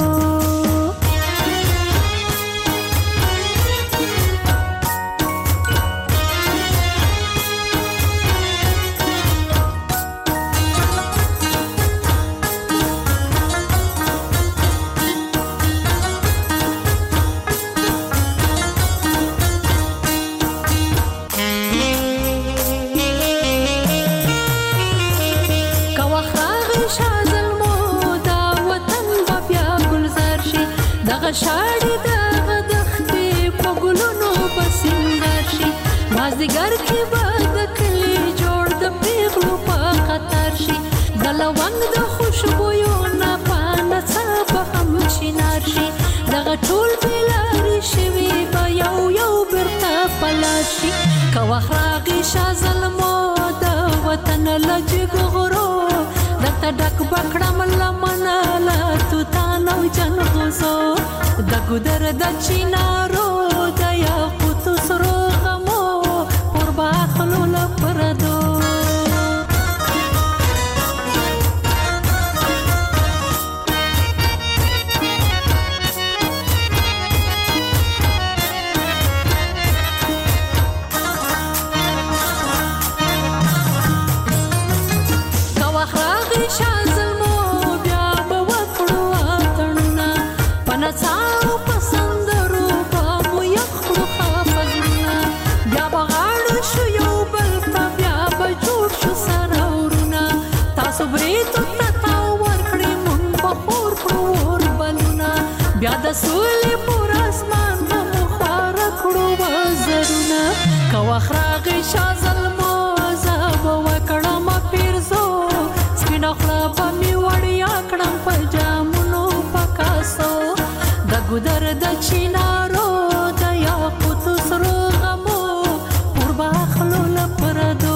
شاړې د غدختې په ګلونو بسنګر شي مازدیګر کې به د کلي جوړ د پیغلو په خطر شي د لونګ د خوشبویو نه پانه څه به هم چینار شي دغه ټول بېلارې شوي به یو بیرته پلار شي که وخت راغی شا ظلمو د وطن له جګو غرو درته ډک به کړم لمنه له توتان او جنغوزو د ګودر د چینارو د یاقوتو سرو غمو پر باخلو لپردو واخراغي شازل موزه وکړم پیرزو سپینه خلا په می وړیا کړم په جامونو پکاسو د ګدر د چینارو د یاقوت سرو غمو پر باخلو لپردو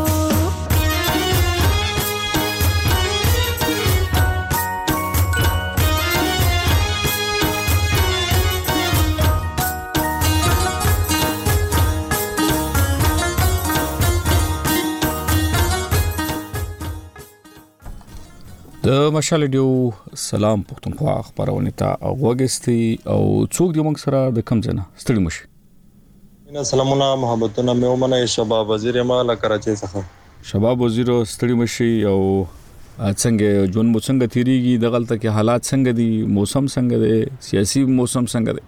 د مشال ډیو سلام پښتونخوا خبرونه ته اوګستی او څوک دی موږ سره د کم ځنه ستړي مشي سلامونه محبتونه مې ومنه شباب وزیر ما له کراچۍ څخه شباب وزیر ستړي مشي او څنګه جون مو څنګه تیریږي د غلطه کې حالات څنګه دي موسم څنګه دی سیاسي موسم څنګه دی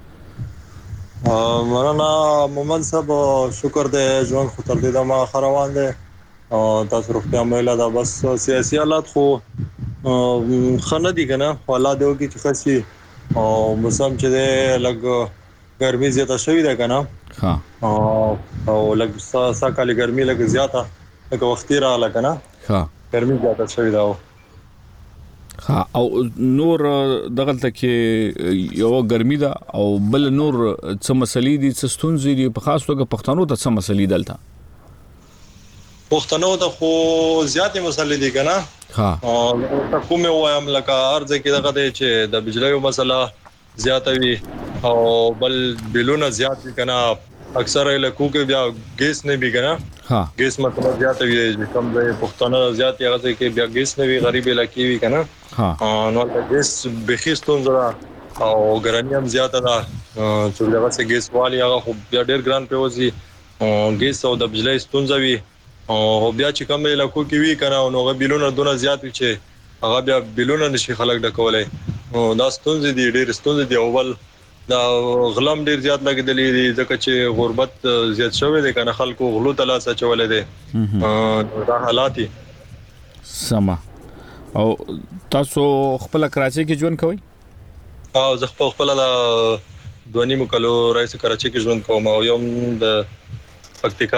مولانا محمد صاحب شکر دې ژوند خو تر دې ما خروان دي او تاسو روغتیا مېلا دا بس سیاسي حالات خو خنه دي کنه حالات دیو کې خاصي او موسم چې لګ ګرمي زیاته شوې ده کنه ها او لګ ساکالي ګرمي لګ زیاته لګ وختي را لګنه ها ګرمي زیاته شوې ده ها او نور دغلته کې یو ګرمي ده او بل نور څه مسلې دي څه ستونزې دي په خاص توګه پښتنو ته څه مسلې دلته پښتنو ته خو زیاتې مسلې دي کنه ها او کومه وایم لکه ارزه کې دغه دی چې د بجلیو مسله زیاته وي او بل بلونه زیات دي کنه اکثر علاقو کې بیا ګیس نه وي کنه ها ګیس مطلب زیاته وي کوم ځای پښتنو زیات هغه کې بیا ګیس نه وي غریب علاقې وي کنه ها نو د ګیس بخښتون زرا او ګرانیم زیاته ده چې دغه څه ګیس والی هغه خو بیا ډیر ګران پیوځي ګیس او د بجلی ستونزوي او بیا چې کوم علاقو کې وی کنه نو غو بلونه دونه زیات وي چې هغه بیا بلونه نشي خلک ډکولای دا ستونزې دي ډېر ستونزې دي اول دا غلام ډېر زیات لګیدلې دي ځکه چې غربت زیات شوی دی کنه خلکو غلو تلاش چولې دي دا حالاتي سما او تاسو خپل کراچۍ کې ژوند کوئ او زه خپل د 2.5 کلو راځي کراچۍ کې ژوند کوم او یم د پکتیکا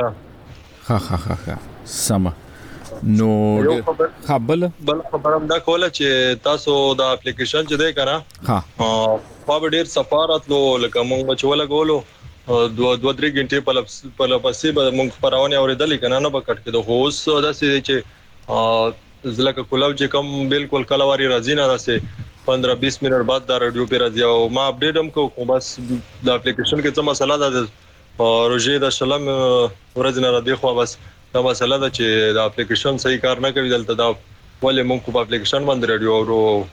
ها سما نو خبل خبرم دا کوله چې تاسو د اپلیکیشن چې دی کنه ها په ډیر سفارت لو لکه مونږ بچول غولو 2-3 غنټه په لپسې به مونږ پرونه اوریدل کنه نه بکټ کې د هوس داسې چې ځلکه کولاو چې کوم بالکل کلواري راځي نه راسي 15-20 منټ بعد دا رادیو په راځي او ما اپډیټ هم کوم بس د اپلیکیشن کې څه مسله ده روزي د شلم ورځ نه را دی خو بس دا مسله ده چې د اپلیکیشن صحیح کار نه کوي دلته دا ولې مونږ په اپلیکیشن باندې رادیو او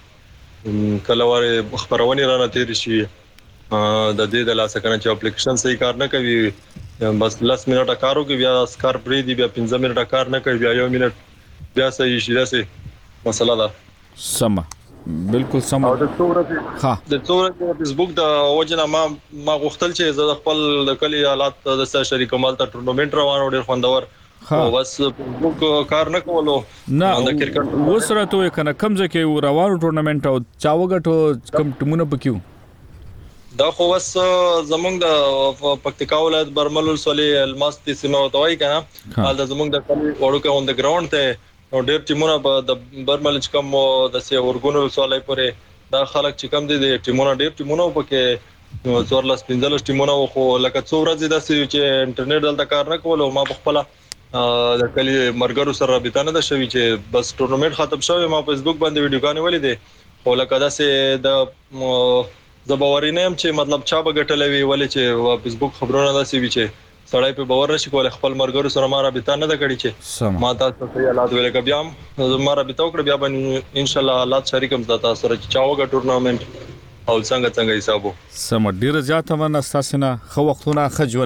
کلواري خبرونه را نه تیر شي د دې د لاسه کنه چې اپلیکیشن صحیح کار نه کوي بس 10 منټه کارو کې بیا سکار پری دی بیا 15 منټه کار نه کوي بیا 1 منټ بیا صحیح شي دا څه مسله ده سم بالکل سم او د څورته فیسبوک د وجنه ما غوښتل چې زه خپل کلی حالات د شریک مال ته ټورنمنت روانو ډیر خوندور او بس فیسبوک کار نه کولو نه وسره ته کنه کم ځکه روانو ټورنمنت او چاوګټو کم ټیمونه پکيو دا خو بس زمونږ د پکتیکا ولایت برمل ولسوالۍ الماستي سیمه وتوي کنه حال د زمونږ د کلی وړو کې اون د ګراوند ته نو ډېر ټیمونه د برمل چې کوم د سي ورګونو ولسوالۍ پورې دا خلک چې کوم دي د ټیمونه ډېر ټیمونه پکې نو 14-15 ټیمونه خو لکه څو ورځې د سي چې انټرنیټ دلته کار نه کول او ما په خپل د کلی مرګرو سره رابطه نه ده شوی چې بس ټورنمنت ختم شوی ما فیسبوک باندې ویډیوګانې ولیدې او لکه دا سي د زبورینم چې مطلب چا بغټلې وی ولې چې فیسبوک خبرونه داسي وی چې سړی په باور نشي کولای خپل مرګرو سره ما رابطه نه ده کړې چې ما تاسو ته حالات ویل کې بیا ما رابطه وکړ بیا باندې ان شاء الله حالات شریکم تاسو سره چاوګه ټورنمنت او څنګه حسابو سم ډیر زیاته من استاسنه خو وختونه خجون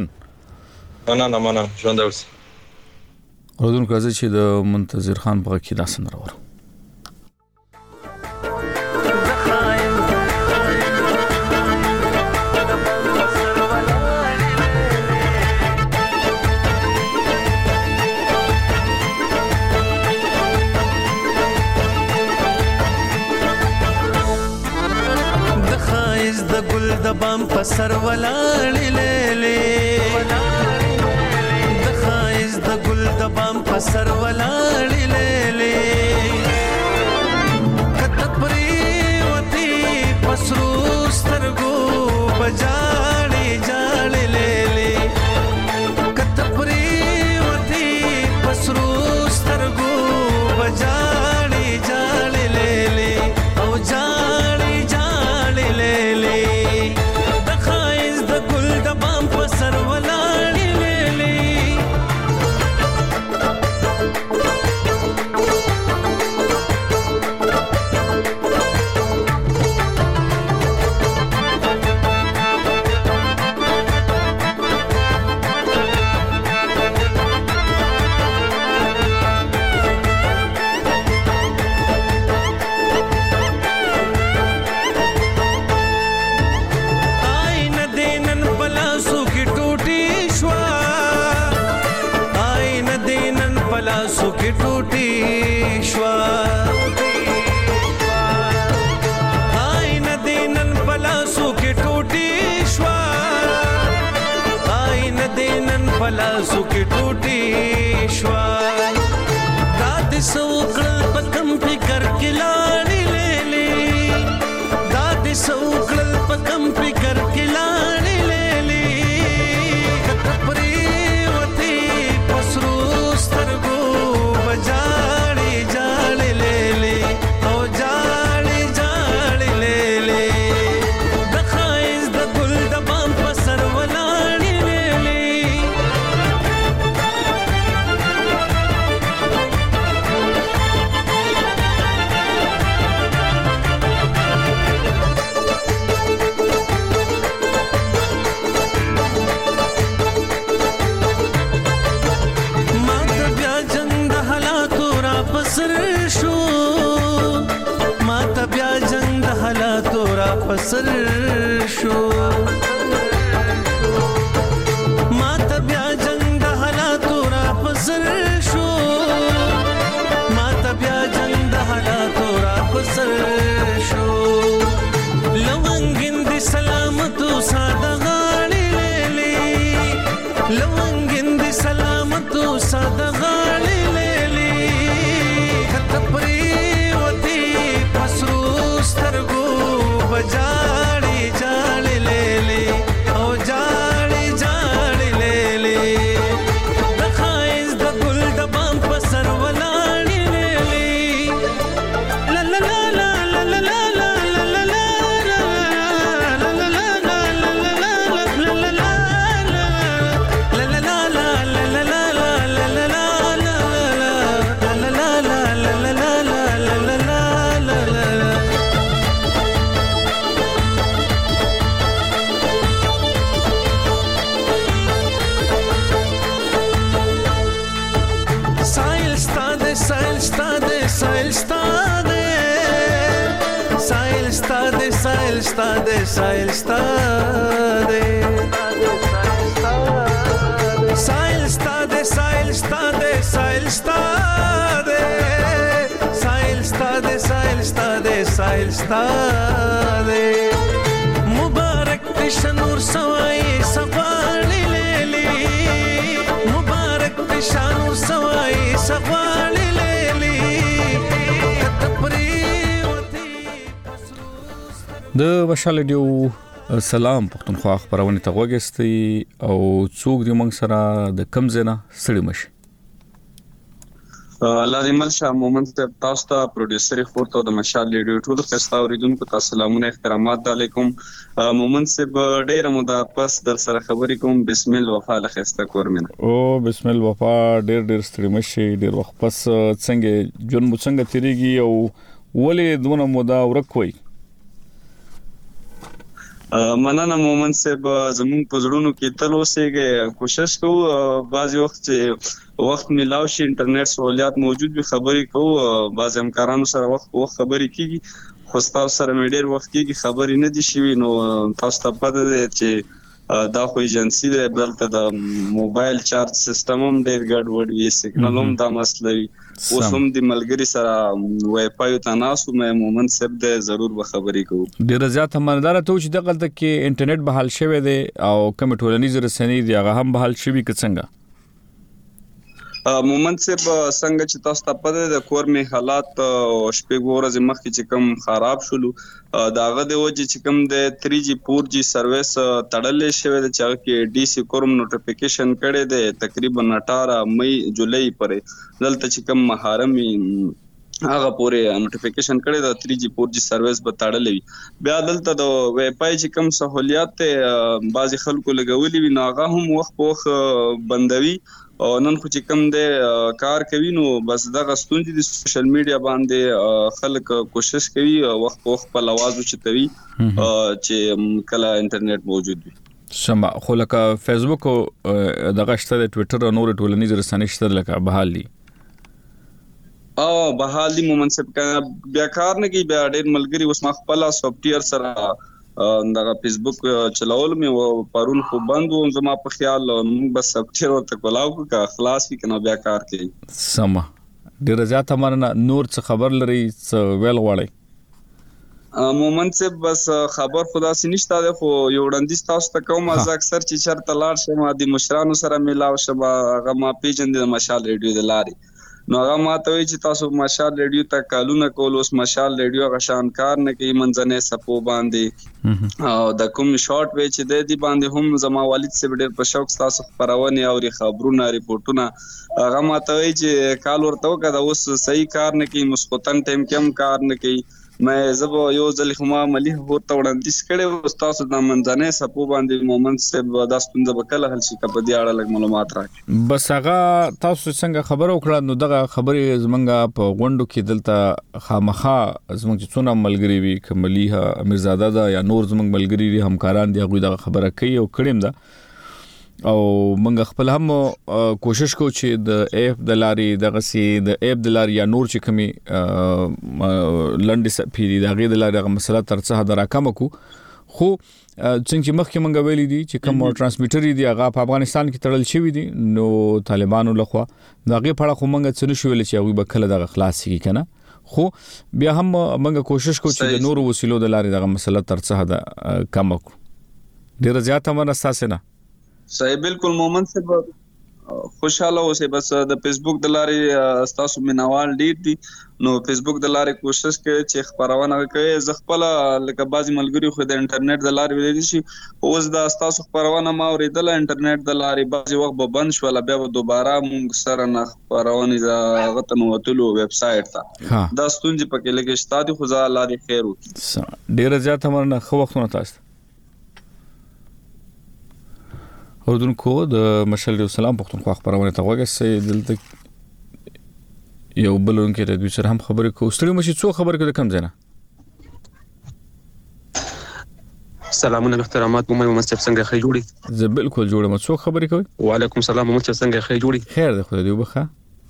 نه ژوند اوس اردن کازه چې د منتظر خان په کې داسن راوړو د ګل د بام په سر ولاړې لېلې پسر ولاړې لیلې کتپری وتی پسرو سترګو بجاړې جاړې لیلې کتپری وتی پسرو سترګو بجاړې جاړې لیلې او جاړې جاړې لیلې د خایز د ګل د بام پسر ولاړې لیلې پلاسو کی ټوټي شوا آی ندینن پلاسو کی ټوټي شوا آی ندینن پلاسو کی ټوټي شوا داد سوکل پکم فکر کلاړي لیلې داد سوکل پکم فکر کلاړي لیلې کتپری وتی پسرو سترګو بجاړې جاړې لیلې او جاړې جاړې لیلې د خایز د ګل د بام پسر ولاړې لیلې پسر شو ماته بیا جنگ د حالاتو را پسر شو ماته بیا جنگ د حالاتو را پسر شو لونګین دي سلامتو ساده غاړي لیلې لونګین دي سلامتو ساده غاړي لیلې کتپری وتی پسرو سترګو بجاړې جاړې لیلې او جاړې جاړې لیلې د خایز د ګل د بام پسر ولاړې لیلې لا لا لا لا لا لا لا لا لا لا Sahil stade Sahil stade Sahil stade Sahil stade Sahil stade Sahil stade Sahil stade Mubarak tishanur sawai safali leli Mubarak tishanur sawai safali leli katapri د مشال ډیو سلام پښتونخوا خبرونه ته وګستي او څوک دې موږ سره د کم زنه سړی مشي الله دې ملشه مومنت تاسو ته پروډوسر خورته د مشال ریډیو ټول خستا اوریدونکو ته سلامونه احترامات علیکم مومنت سے ډېر مودا پس در سره خبرې کوم بسم الله وفا لخسته کورمنه او بسم الله وفا ډېر ستړي مشي ډېر وخت پس څنګه جون مو څنګه تیریږي او ولې دونه مودا ورکوي مننه مومن صاحب زمون په زړونو کې تل اوسېږي کوشش کوو بعضي وخت وخت ملاو شي انټرنیټ سہولیات موجود وي خبرې کوو بعض همکارانو سره وخت خبرې کیږي خو تاسو سره مې ډېر وخت کېږي خبرې نه دي شوي نو تاسو ته پته ده چې دا خو ایجنسی ده بلته د موبایل چارج سیستم هم ډېر ګډوډ وي سیګنال هم دا مسله وي اوس هم د ملګری سره وای فای ته ناسو مې مومن صاحب ده ضرور به خبرې کوو ډېر زیات همدار ته چې دغه کې انټرنیټ بحال شوی دی او کوم ټولنیز رسنۍ دی هغه هم بحال شوی که څنګه مومند صاحب څنګه چې تاسو ته پته د کور می حالات شپږ ورځې مخکې چې کوم خراب شول داغه د وجه چې کوم د 3G 4G سرویس تړلې شوی د چې کې ډي سي کوم نوټیفیکیشن کړي د تقریبا 18 مئی جولای پورې دلته چې کوم محرمي هغه پورې نوټیفیکیشن کړي د 3G 4G سرویس به تړلې وي بیا دلته د وای فای چې کوم سہولیات بعضی خلکو لګولې وي نو هغه هم وخت بندوي او نن خو چې کوم د کار کوي نو بس دغه ستونزې د سوشل میډیا باندې خلک کوشش کوي وخت په لواز چتوي چې کله انټرنیټ موجود وي شمه خو لکه فیسبوک او دغه شته د ټوئیټر او نور ټولنیز رسنۍ شته لکه بحالي بحالي مومن صاحب بیا کار نه کوي بیا ډېر ملګری اوس ما خپل سافټویر سره دغه فیسبوک چلاول مې پرون خو بند و زما په خیال موږ بس سافټویر ورته کولاو کا خلاص وی کنه بیا کار کوي سم ډیر زیاته مرنه نور څه خبر لري څه ویل غواړي مومن صاحب بس خبر خدا سي نشته ده خو یو وړاندیز تاسو ته کوم از اکثر چې چرته لاړ شم د مشرانو سره ملاو شبا هغه ما پیژندل د مشال ریډیو د لاري نو هغه ماته وی چې تاسو مشال ریډیو ته کالونه کول اوس مشال ریډیو غشان کار نه کوي منځنه سپو باندې او د کوم شارټ وی چې د دې باندې هم زما والد سره ډېر په شوق تاسو خبرونه او خبرونه ریپورتونه هغه ماته وی چې کال ورته وکړه اوس صحیح کار نه کوي مسخوتن ټیم کم کار نه کوي مې زبو یو ځل خو ما ملي هورته وړاندیز کړي تاسو د منځنه سپو باندې مومنت صاحب د ستونزه بکله هل شي کپ دی اړه لګ معلومات راکړي بس هغه تاسو څنګه خبر وکړه نو دغه خبرې زمونږه په غونډو کې دلته خامخا زمونږ چې څونه ملګری وي کملیه امیرزاده دا یا نور زمونږ ملګری دي همکاران دي هغه دغه خبره کوي او کړم دا او موږ خپل هم کوشش کوو چې د ایپ د لاري دغه سي د ایپ د لاري یا نور چې کمی لنډ سپیری دغه د لاري مسله ترڅه د راکم کو خو څنګه مخکې موږ ویلي دي چې کوم ترانسمیټر دي هغه په افغانستان کې تړل شوی دي نو طالبانو لخوا دغه په اړه خو موږ څه نشو ویل چې هغه به کله دغه خلاص کی کنه خو بیا هم موږ کوشش کوو چې د نور وسیلو د لاري دغه مسله ترڅه د کم کو ډیر زیاته مناساسه نه صحیح بالکل مومن صاحب خوشاله اوسه بس د فیسبوک د لارې تاسو مینوال ډیر دي نو فیسبوک د لارې کوشش کوي چې خبرونه کوي زغپل لکه بعضی ملګری خو د انټرنیټ د لارې ویل شي اوس د تاسو خبرونه ما اوریدل انټرنیټ د لارې بعضی وخت به بند شول بیا دوباره موږ سره نه خبرونه غته نو وتلو ویب سټ ته دا ستونزې پکې لګي شته خو ځا الله دې خیر وکړي ډیر زیات مرنه خو وختونه تاسو اوردونکو د مشال ریو سلام پختونخوا خبرونه ته وګورئ دلته یو بلون کې د دوی سره هم خبرې کوو ستړي مشي څو خبرې کوي کم ځنه سلامونه محترمات مومن صاحب څنګه خیر جوړي زه بالکل جوړم څو خبرې کوي وعلیکم السلام مومن صاحب څنګه خیر جوړي خیر ده خدای دې وبخا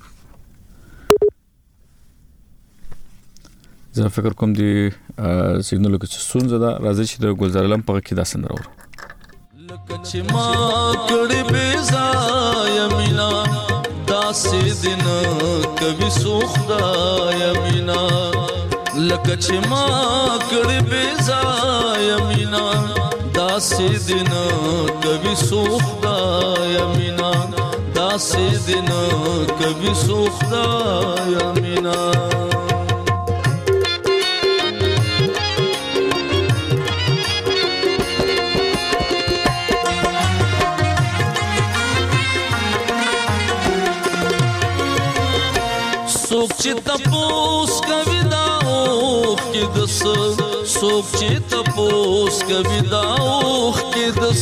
زه فکر کوم دی سیګنال کې څه ده راځي چې د ګلزار علم په کې دا سندره ور لکه ما کړي بيزا یمینا داسې دین کوي سوخدا یمینا لکه ما کړي بيزا یمینا داسې دین کوي سوخدا یمینا داسې دین کوي سوخدا یمینا چې تپوس کوي دا اوخ کې دس سوک چې تپوس کوي دا اوخ کې دس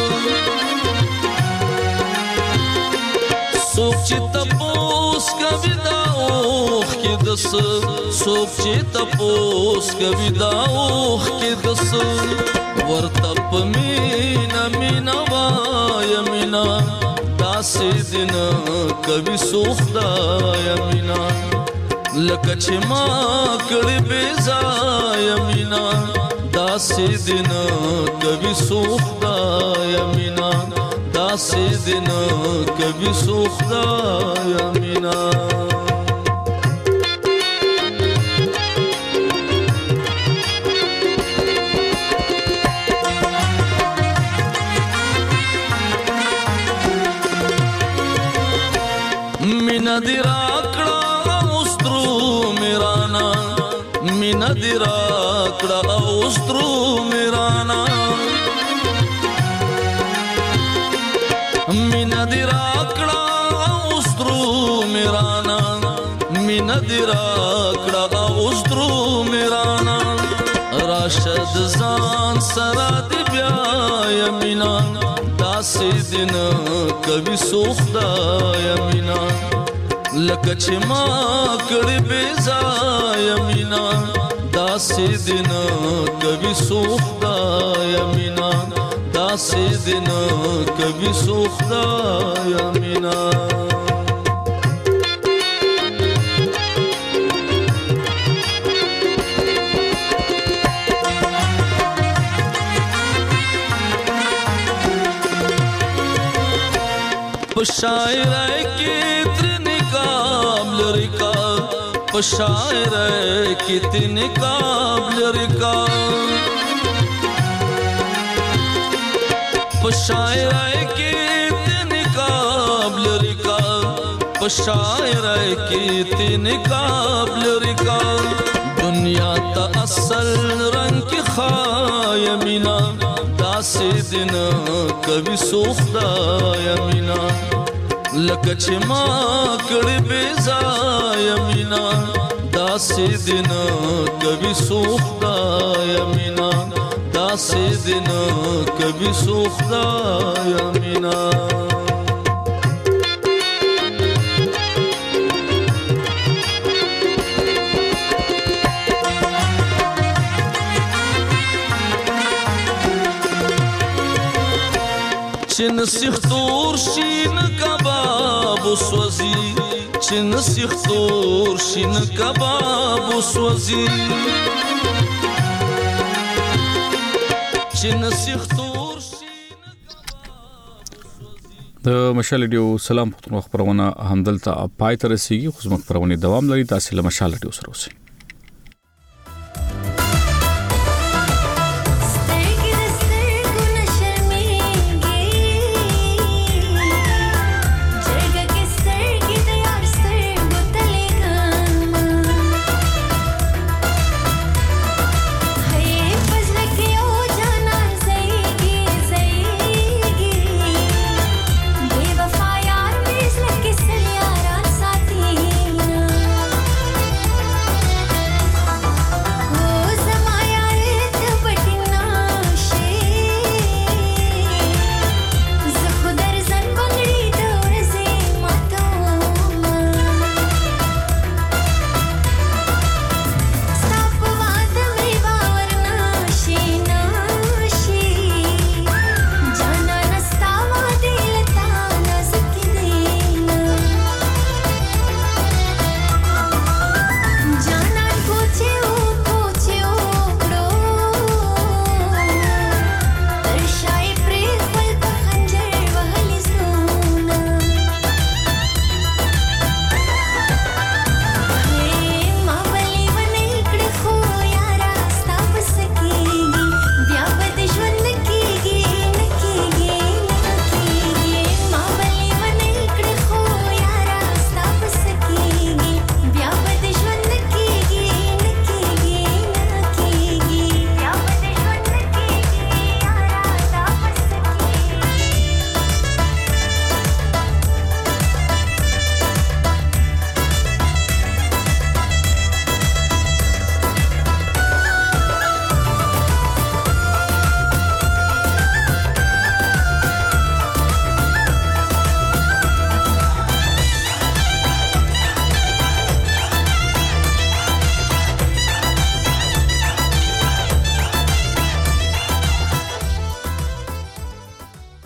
سوک چې تپوس کوي دا اوخ کې دس سوک چې تپوس کوي دا اوخ کې دس ورته پمینا مینا وایمینا داسې دین کوي سوخدا یمینا لکه چې ما کړي بيزا یمینا داسې دین کوي سوخدا یمینا داسې دین کوي سوخدا یمینا مینا دی راکړه اوسترو میرانا مینا دی راکړه اوسترو میرانا مینا دی راکړه اوسترو میرانا مینا دی راکړه اوسترو میرانا راشد ځان سره دی بیا یمینا داسې دین کوي سوخدا یمینا لکه چې ما کړي بې ځای یمینا داسې دین کوي سوخدا یمینا داسې دین کوي سوخدا یمینا پشاعر کی ترنی قابل رکا پشاعر کی ترنی قابل رکا پشاعر کی ترنی قابل رکا پشاعر کی ترنی قابل رکا دنیا تا اصل رنگ کی خایمینا داسې دین کوي سوخدا یمینا لکه چې ما کړي بې ځای یمینا داسې دین کوي سوخدا یمینا داسې دین کوي سوخدا یمینا چن سیختور شین کباب سوزی چن سیختور شین کباب سوزی چن سیختور د مشال ریډیو سلام پښتون خبرونه همدلته پای ته رسیدي خو زموږ خبرونه دوام لري تاسو له مشال ریډیو سره اوسئ